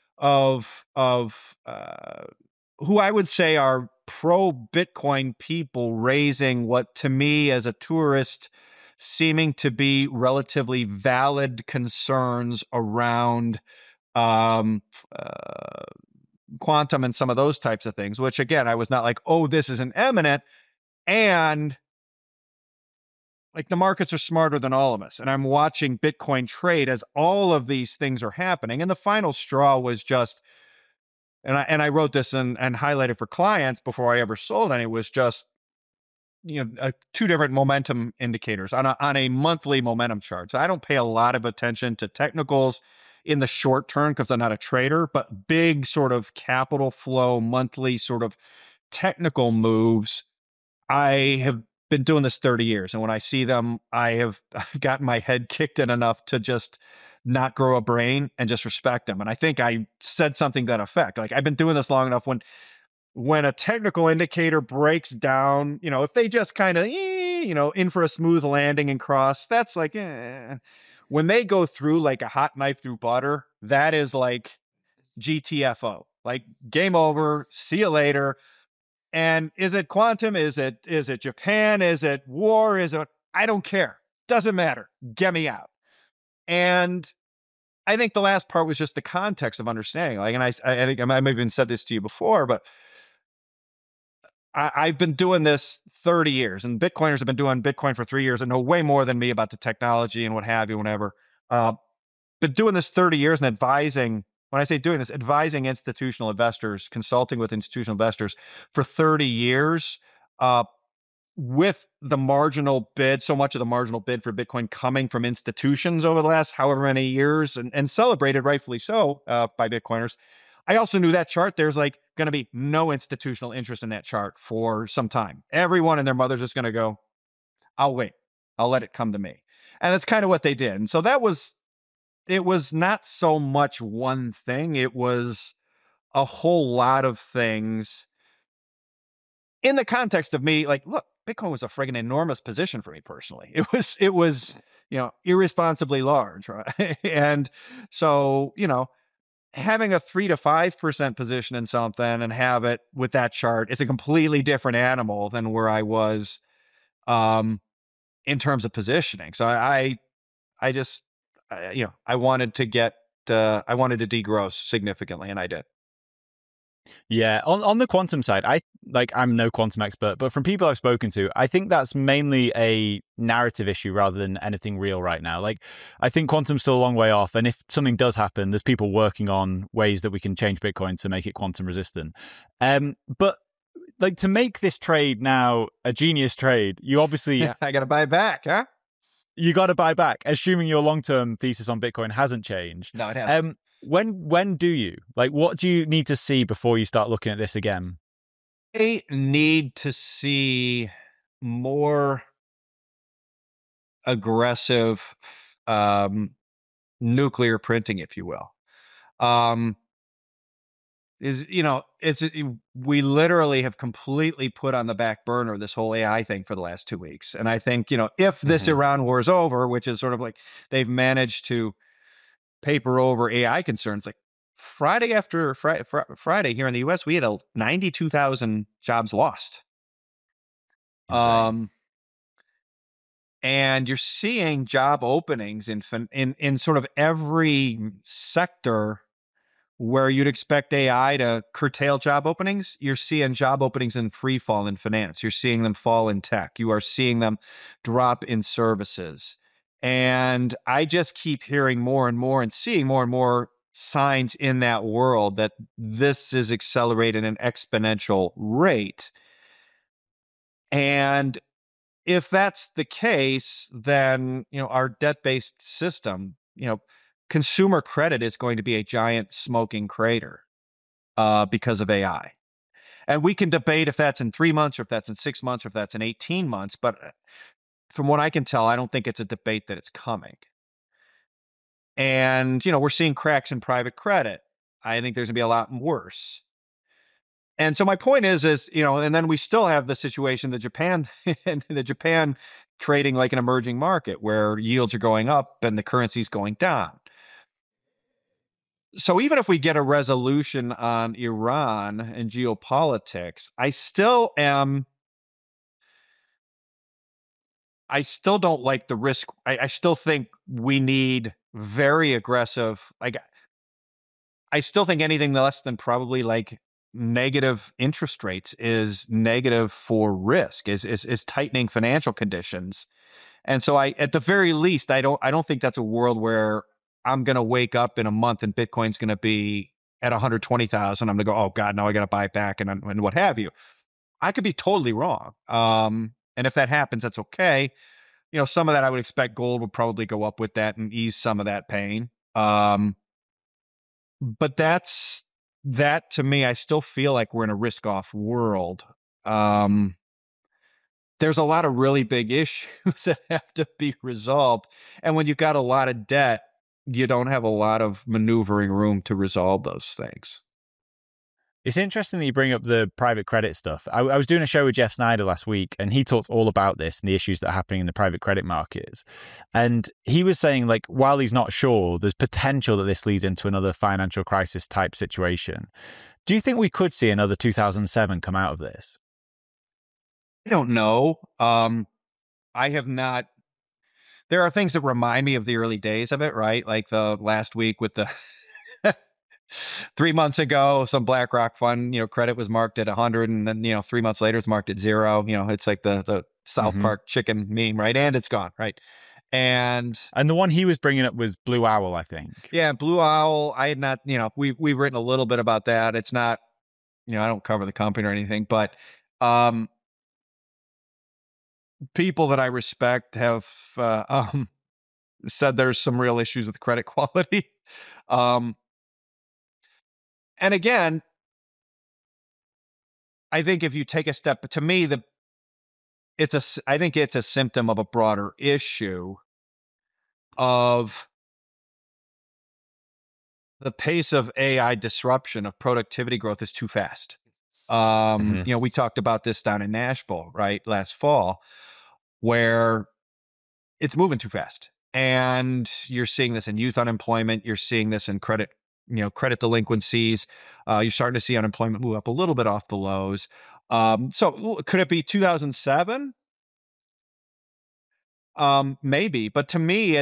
who I would say are pro Bitcoin people raising what to me as a tourist seeming to be relatively valid concerns around quantum and some of those types of things, which again, I was not like, oh, this is an eminent, and like the markets are smarter than all of us. And I'm watching Bitcoin trade as all of these things are happening. And the final straw was just, and I wrote this and highlighted for clients before I ever sold any, was just, two different momentum indicators on a monthly momentum chart. So I don't pay a lot of attention to technicals in the short term because I'm not a trader, but big sort of capital flow, monthly sort of technical moves. I have been doing this 30 years. And when I see them, I've gotten my head kicked in enough to just not grow a brain and just respect them. And I think I said something to that effect. Like, I've been doing this long enough when a technical indicator breaks down, if they just kind of, in for a smooth landing and cross, that's like, when they go through like a hot knife through butter, that is like GTFO. Like, game over. See you later. And is it quantum? Is it Japan? Is it war? Is it? I don't care. Doesn't matter. Get me out. And I think the last part was just the context of understanding. Like, and I think I might have even said this to you before, but I've been doing this 30 years, and Bitcoiners have been doing Bitcoin for 3 years and know way more than me about the technology and what have you, whatever. Been doing this 30 years and advising, when I say doing this, advising institutional investors, consulting with institutional investors for 30 years, with the marginal bid, so much of the marginal bid for Bitcoin coming from institutions over the last however many years, and celebrated rightfully so by Bitcoiners. I also knew that chart, there's like going to be no institutional interest in that chart for some time. Everyone and their mother's just going to go, I'll wait. I'll let it come to me. And that's kind of what they did. And so it was not so much one thing. It was a whole lot of things in the context of me. Like, look, Bitcoin was a friggin' enormous position for me personally. It was, irresponsibly large, right? And so, having a 3 to 5% position in something and have it with that chart is a completely different animal than where I was in terms of positioning. So I wanted to degross significantly, and I did. Yeah, on the quantum side, I'm no quantum expert, but from people I've spoken to, I think that's mainly a narrative issue rather than anything real right now. Like, I think quantum's still a long way off, and if something does happen, there's people working on ways that we can change Bitcoin to make it quantum resistant. But like, to make this trade now a genius trade, you obviously I got to buy it back, huh? You got to buy back, assuming your long-term thesis on Bitcoin hasn't changed. No, it hasn't. When do you? Like, what do you need to see before you start looking at this again? I need to see more aggressive nuclear printing, if you will. We literally have completely put on the back burner this whole AI thing for the last 2 weeks. And I think, if this Iran war is over, which is sort of like they've managed to paper over AI concerns, like Friday after Friday here in the US, we had 92,000 jobs lost. Insane. And you're seeing job openings in sort of every sector where you'd expect AI to curtail job openings. You're seeing job openings in free fall in finance. You're seeing them fall in tech. You are seeing them drop in services. And I just keep hearing more and more and seeing more and more signs in that world that this is accelerating at an exponential rate. And if that's the case, then, our debt-based system, consumer credit is going to be a giant smoking crater because of AI. And we can debate if that's in 3 months or if that's in 6 months or if that's in 18 months. But from what I can tell, I don't think it's a debate that it's coming. And, we're seeing cracks in private credit. I think there's going to be a lot worse. And so my point is, and then we still have the situation that Japan trading like an emerging market where yields are going up and the currency's going down. So even if we get a resolution on Iran and geopolitics, I still don't like the risk. I still think we need very aggressive, I still think anything less than probably like negative interest rates is negative for risk, is tightening financial conditions. And so at the very least, I don't think that's a world where I'm going to wake up in a month and Bitcoin's going to be at 120,000. I'm going to go, oh God, now I got to buy it back and what have you. I could be totally wrong. And if that happens, that's okay. Some of that I would expect gold would probably go up with that and ease some of that pain. But that to me, I still feel like we're in a risk off world. There's a lot of really big issues that have to be resolved. And when you've got a lot of debt, you don't have a lot of maneuvering room to resolve those things. It's interesting that you bring up the private credit stuff. I was doing a show with Jeff Snyder last week, and he talked all about this and the issues that are happening in the private credit markets. And he was saying, like, while he's not sure, there's potential that this leads into another financial crisis type situation. Do you think we could see another 2007 come out of this? I don't know. I have not. There are things that remind me of the early days of it, right? Like the last week with the 3 months ago, some BlackRock fund, credit was marked at 100, and then 3 months later it's marked at 0. It's like the South Park chicken meme, right? And it's gone, right? And the one he was bringing up was Blue Owl, I think. Yeah, Blue Owl. I had not, we've written a little bit about that. It's not, I don't cover the company or anything, but people that I respect have said there's some real issues with credit quality. And again, I think if you take a step, to me, I think it's a symptom of a broader issue of the pace of AI disruption of productivity growth is too fast. We talked about this down in Nashville, right, last fall, where it's moving too fast. And you're seeing this in youth unemployment. You're seeing this in credit delinquencies. You're starting to see unemployment move up a little bit off the lows. So could it be 2007? Maybe. But to me,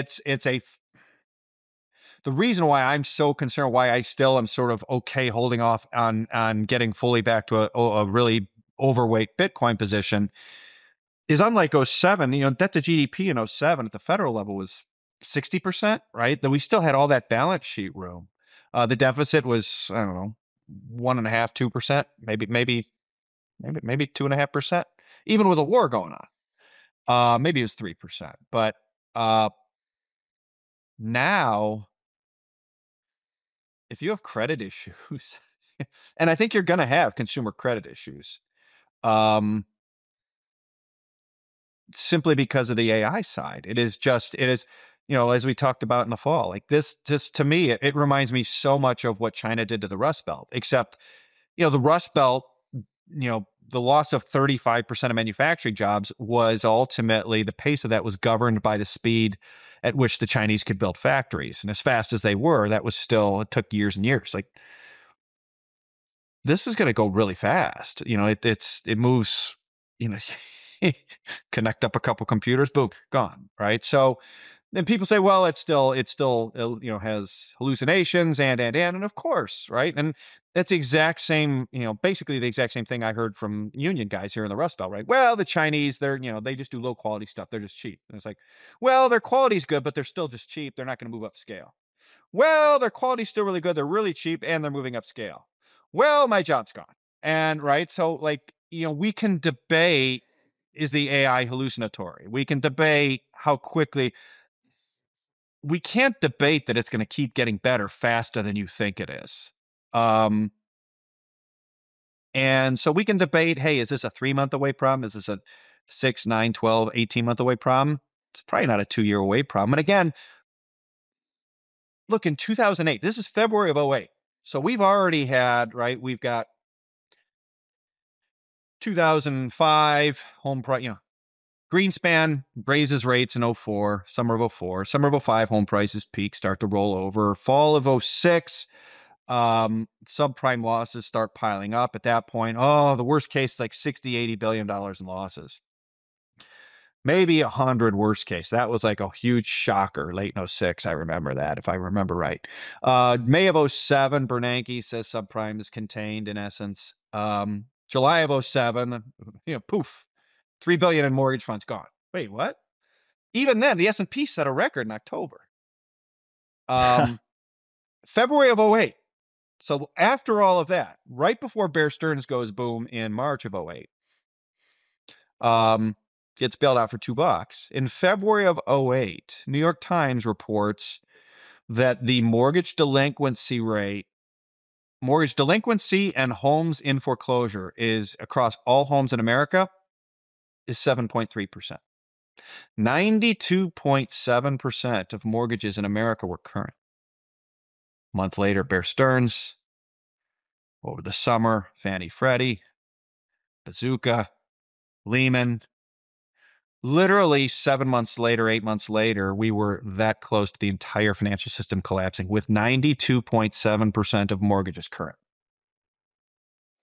the reason why I'm so concerned, why I still am sort of okay holding off on getting fully back to a really overweight Bitcoin position is, unlike 07, debt to GDP in 07 at the federal level was 60%, right? That we still had all that balance sheet room. The deficit was, I don't know, 1.5%, 2%, maybe 2.5%, even with a war going on. Maybe it was 3%. But now, if you have credit issues, and I think you're going to have consumer credit issues, simply because of the AI side. It is, as we talked about in the fall, like this, just to me, it reminds me so much of what China did to the Rust Belt, except, the Rust Belt, the loss of 35% of manufacturing jobs was ultimately, the pace of that was governed by the speed at which the Chinese could build factories. And as fast as they were, that was still, it took years and years. Like, this is going to go really fast. It moves, connect up a couple computers, boom, gone. Right. So then people say, well, it still, has hallucinations and of course, right. And that's the exact same, basically the exact same thing I heard from union guys here in the Rust Belt, right? Well, the Chinese, they just do low quality stuff. They're just cheap. And it's like, well, their quality's good, but they're still just cheap. They're not going to move up scale. Well, their quality's still really good. They're really cheap and they're moving up scale. Well, my job's gone. And right. So like, we can debate, is the AI hallucinatory? We can debate how quickly. We can't debate that it's going to keep getting better faster than you think it is. And so we can debate, hey, is this a 3-month away problem? Is this a 6, 9, 12, 18-month away problem? It's probably not a 2-year away problem. And again, look, in 2008, this is February of 08. So we've already had, right, we've got 2005 home price, Greenspan raises rates in 04, summer of 04, summer of 05, home prices peak, start to roll over. Fall of 06, subprime losses start piling up at that point. Oh, the worst case is like $60, $80 billion in losses. Maybe 100 worst case. That was like a huge shocker late in 06. I remember that, if I remember right. May of 07, Bernanke says subprime is contained in essence. July of 07, poof, $3 billion in mortgage funds gone. Wait, what? Even then, the S&P set a record in October. February of 08. So after all of that, right before Bear Stearns goes boom in March of 08, gets bailed out for $2. In February of 08, New York Times reports that the mortgage delinquency and homes in foreclosure is, across all homes in America, is 7.3%. 92.7% of mortgages in America were current. A month later, Bear Stearns. Over the summer, Fannie Freddie, Bazooka, Lehman. Literally 7 months later, 8 months later, we were that close to the entire financial system collapsing, with 92.7% of mortgages current.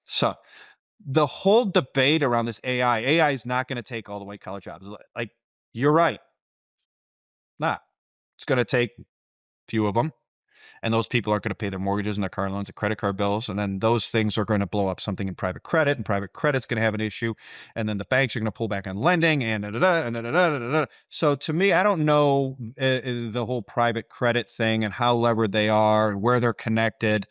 So the whole debate around this AI is not going to take all the white collar jobs. Like, you're right. Not. It's going to take a few of them. And those people aren't going to pay their mortgages and their car loans and credit card bills. And then those things are going to blow up something in private credit, and private credit's going to have an issue. And then the banks are going to pull back on lending and So to me, I don't know the whole private credit thing and how levered they are and where they're connected.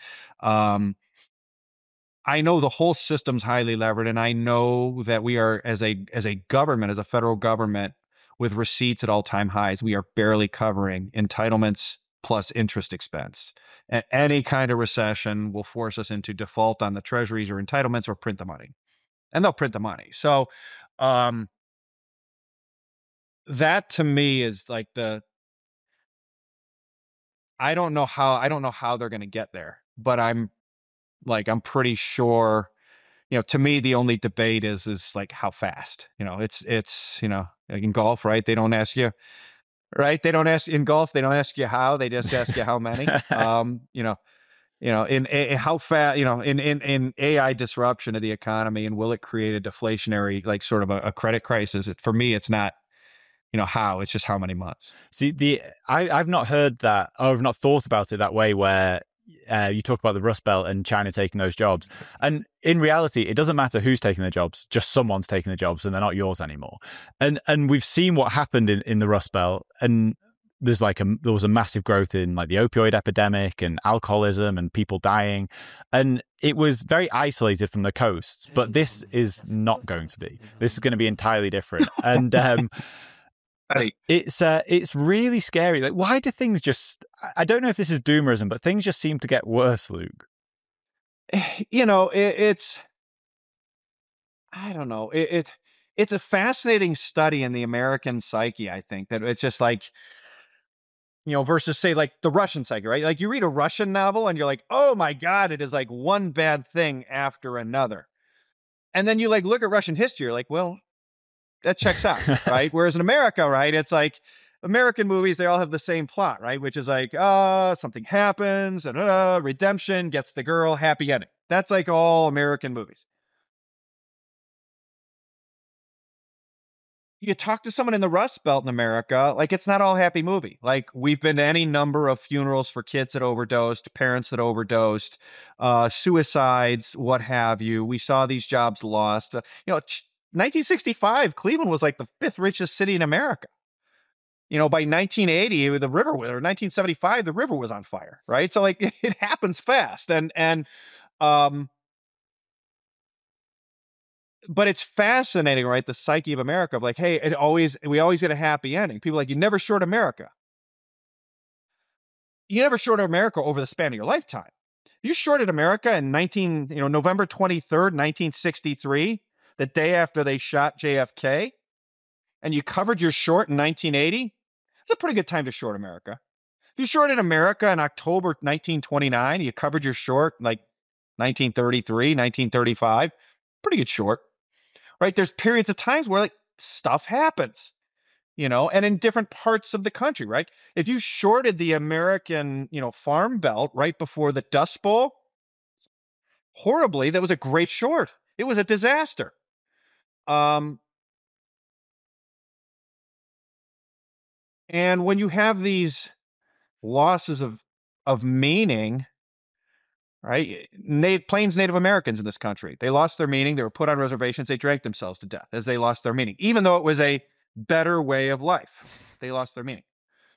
I know the whole system's highly levered, and I know that we are, as a government, as a federal government, with receipts at all-time highs, we are barely covering entitlements plus interest expense. And any kind of recession will force us into default on the treasuries or entitlements or print the money. And they'll print the money. So that to me is like I don't know how they're going to get there, but I'm pretty sure, to me, the only debate is like how fast. It's like in golf, right? They don't ask you, right? They don't ask in golf. They don't ask you how. They just ask you how many. In how fast. In AI disruption of the economy, and will it create a deflationary, like sort of a credit crisis? For me, it's not. How, it's just how many months. See, I've not heard that, or I've not thought about it that way, where you talk about the Rust Belt and China taking those jobs. And in reality, it doesn't matter who's taking the jobs, just someone's taking the jobs and they're not yours anymore. And we've seen what happened in the Rust Belt. And there was a massive growth in like the opioid epidemic and alcoholism and people dying. And it was very isolated from the coasts. But this is not going to be. This is going to be entirely different. And it's really scary. Like, why do things just? I don't know if this is doomerism, but things just seem to get worse, Luke. It's. I don't know. It's a fascinating study in the American psyche. I think that it's just like, versus say like the Russian psyche, right? Like you read a Russian novel and you're like, oh my God, it is like one bad thing after another. And then you like look at Russian history, you're like, well, that checks out, right? Whereas in America, right, it's like American movies, they all have the same plot, right? Which is like, something happens, redemption, gets the girl, happy ending. That's like all American movies. You talk to someone in the Rust Belt in America, like it's not all happy movie. Like we've been to any number of funerals for kids that overdosed, parents that overdosed, suicides, what have you. We saw these jobs lost. 1965, Cleveland was like the 5th richest city in America. By 1980, the river, or 1975, the river was on fire, right? So like it happens fast. But it's fascinating, right? The psyche of America of like, hey, we always get a happy ending. People are like, you never short America. You never shorted America over the span of your lifetime. You shorted America in November 23rd, 1963, the day after they shot JFK, and you covered your short in 1980. It's a pretty good time to short America. If you shorted America in October 1929, you covered your short like 1933, 1935, pretty good short. Right? There's periods of times where like stuff happens, and in different parts of the country, right? If you shorted the American, farm belt right before the Dust Bowl, horribly, that was a great short. It was a disaster. And when you have these losses of meaning, right? Plains Native Americans in this country, they lost their meaning. They were put on reservations. They drank themselves to death as they lost their meaning, even though it was a better way of life. They lost their meaning.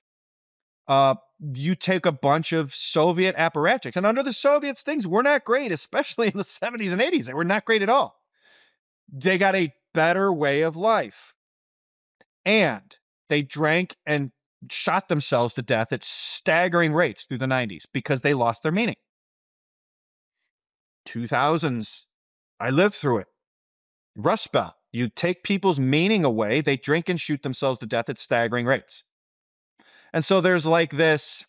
You take a bunch of Soviet apparatchiks, and under the Soviets, things were not great, especially in the 70s and 80s. They were not great at all. They got a better way of life. And they drank and shot themselves to death at staggering rates through the 90s because they lost their meaning. 2000s, I lived through it. Rust Belt, you take people's meaning away, they drink and shoot themselves to death at staggering rates. And so there's like this,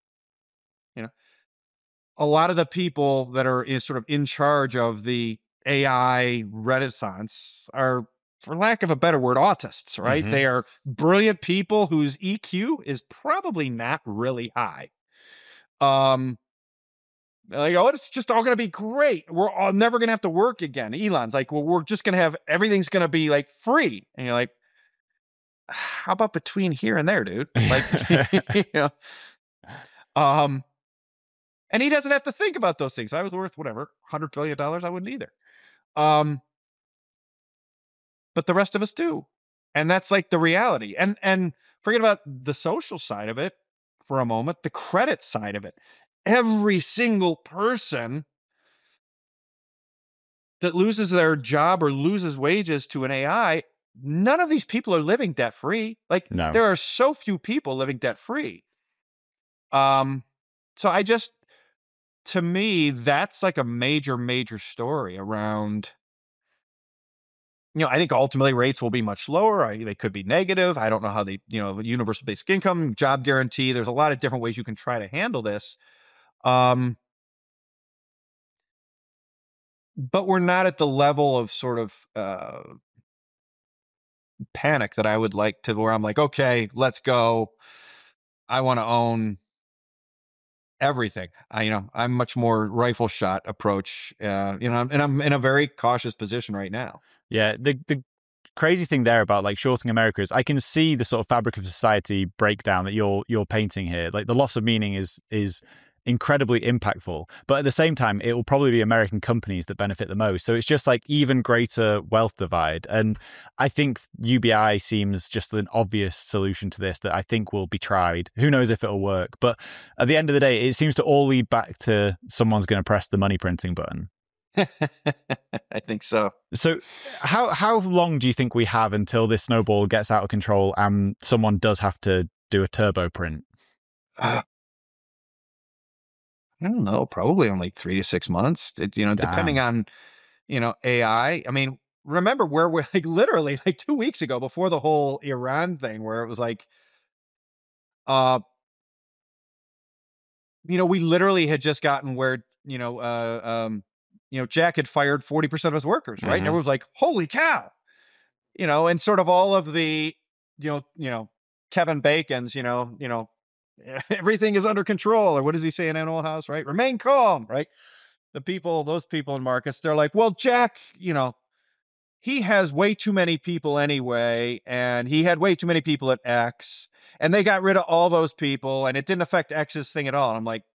a lot of the people that are sort of in charge of the AI renaissance are, for lack of a better word, autists, right? Mm-hmm. They are brilliant people whose EQ is probably not really high. They're like, oh, it's just all going to be great. We're all never going to have to work again. Elon's like, well, we're just going to have everything's going to be like free. And you're like, how about between here and there, dude? Like, you know, um, and he doesn't have to think about those things. I was worth whatever, $100 billion. I wouldn't either. Um, but the rest of us do. And that's like the reality. And forget about the social side of it for a moment, the credit side of it. Every single person that loses their job or loses wages to an AI, none of these people are living debt free. Like No. there are so few people living debt free. So I just, to me, that's like a major, major story around, I think ultimately rates will be much lower. They could be negative. I don't know how they, universal basic income, job guarantee. There's a lot of different ways you can try to handle this. But we're not at the level of sort of panic that I would like to, where I'm like, okay, let's go. I want to own everything. I'm much more rifle shot approach, and I'm in a very cautious position right now. Yeah. The crazy thing there about like shorting America is I can see the sort of fabric of society breakdown that you're painting here. Like the loss of meaning is incredibly impactful, but at the same time it will probably be American companies that benefit the most. So it's just like even greater wealth divide. And I think UBI seems just an obvious solution to this that I think will be tried. Who knows if it'll work, but at the end of the day it seems to all lead back to someone's going to press the money printing button. I think so. So how long do you think we have until this snowball gets out of control and someone does have to do a turbo print? I don't know, probably only 3 to 6 months, depending on, AI. I mean, remember where we're like literally like 2 weeks ago before the whole Iran thing, where it was like, we literally had just gotten where, Jack had fired 40% of his workers, right? And everyone was like, holy cow, and sort of all of the, Kevin Bacon's, everything is under control. Or what does he say in Animal House, right? Remain calm, right? Those people in Marcus, they're like, well, Jack, he has way too many people anyway, and he had way too many people at X, and they got rid of all those people, and it didn't affect X's thing at all. And I'm like,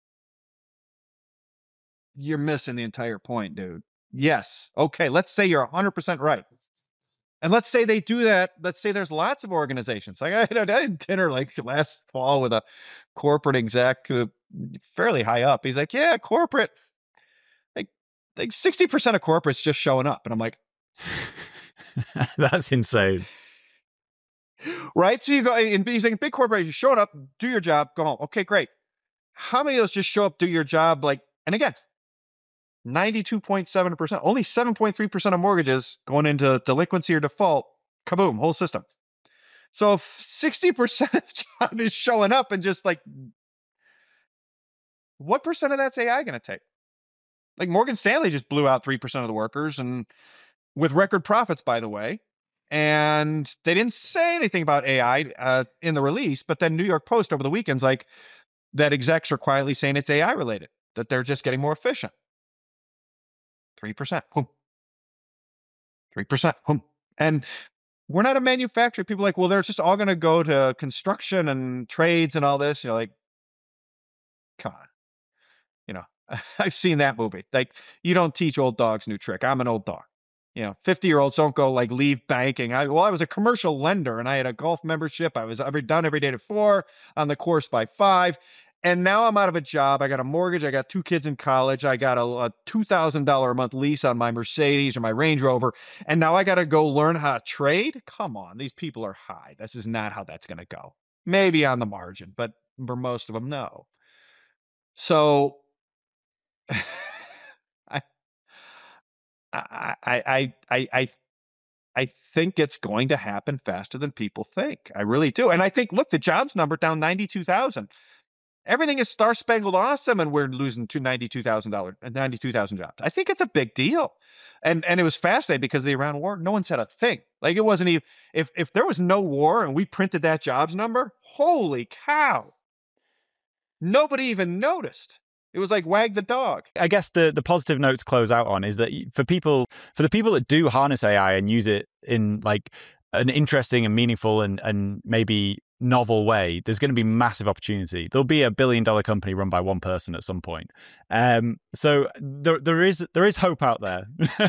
you're missing the entire point, dude. Yes. Okay, let's say you're 100% right. And let's say they do that. Let's say there's lots of organizations. Like I had dinner like last fall with a corporate exec fairly high up. He's like, yeah, corporate, like 60% of corporate's just showing up. And I'm like, that's insane. Right? So you go, and he's like, big corporations showing up, do your job, go home. Okay, great. How many of those just show up, do your job? Like, and again, 92.7%, only 7.3% of mortgages going into delinquency or default, kaboom, whole system. So if 60% of the job is showing up and just like, what percent of that's AI going to take? Like Morgan Stanley just blew out 3% of the workers, and with record profits, by the way. And they didn't say anything about AI in the release, but then New York Post over the weekend's like, that execs are quietly saying it's AI related, that they're just getting more efficient. 3%. Boom. 3%. Boom. And we're not a manufacturer. People are like, well, they're just all going to go to construction and trades and all this. You're like, come on. I've seen that movie. Like, you don't teach old dogs new trick. I'm an old dog. 50-year-olds don't go like leave banking. I was a commercial lender and I had a golf membership. I was done every day at 4, on the course by 5. And now I'm out of a job. I got a mortgage. I got 2 kids in college. I got a $2,000 a month lease on my Mercedes or my Range Rover. And now I got to go learn how to trade. Come on. These people are high. This is not how that's going to go. Maybe on the margin, but for most of them, no. So I think it's going to happen faster than people think. I really do. And I think, look, the jobs number down 92,000. Everything is star spangled awesome, and we're losing to 92,000 jobs. I think it's a big deal. And it was fascinating because of the Iran war, no one said a thing. Like it wasn't even, if there was no war and we printed that jobs number, holy cow. Nobody even noticed. It was like wag the dog. I guess the positive note to close out on is that for the people that do harness AI and use it in like an interesting and meaningful and maybe novel way, there's going to be massive opportunity. There'll be $1 billion company run by one person at some point. So there is hope out there.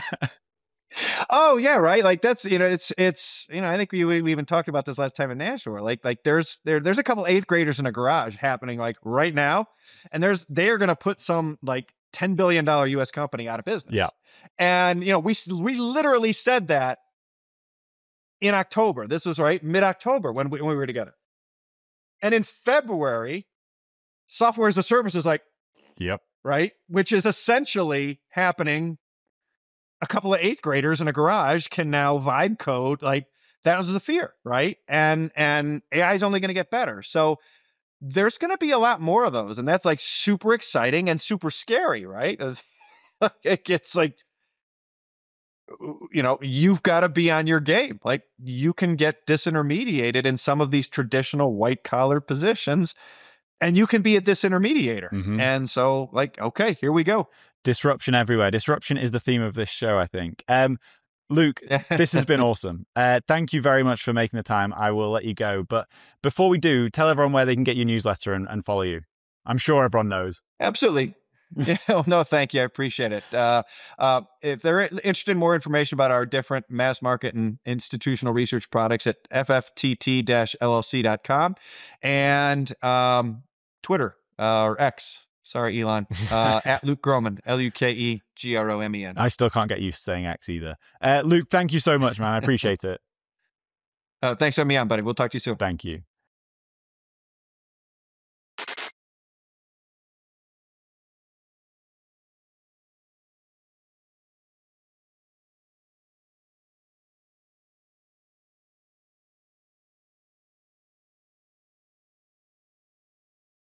Oh yeah, right. Like that's it's I think we even talked about this last time in Nashville. Like there's a couple eighth graders in a garage happening like right now, and they are going to put some like $10 billion U.S. company out of business. Yeah, and we literally said that in October. This was right mid-October when we were together, and in February, software as a service is like, yep, right, which is essentially happening. A couple of eighth graders in a garage can now vibe code. Like that was the fear, right? And AI is only going to get better. So there's going to be a lot more of those, and that's like super exciting and super scary, right? It gets like, you've got to be on your game. Like you can get disintermediated in some of these traditional white collar positions, and you can be a disintermediator. Mm-hmm. And so, like, okay, here we go. Disruption everywhere. Disruption is the theme of this show, I think. Luke, this has been awesome. Thank you very much for making the time. I will let you go. But before we do, tell everyone where they can get your newsletter and follow you. I'm sure everyone knows. Absolutely. No, thank you. I appreciate it. If they're interested in more information about our different mass market and institutional research products at fftt-llc.com and Twitter or X. Sorry, Elon. At Luke Gromen, LukeGromen. I still can't get used to saying X either. Luke, thank you so much, man. I appreciate it. Thanks for having me on, buddy. We'll talk to you soon. Thank you.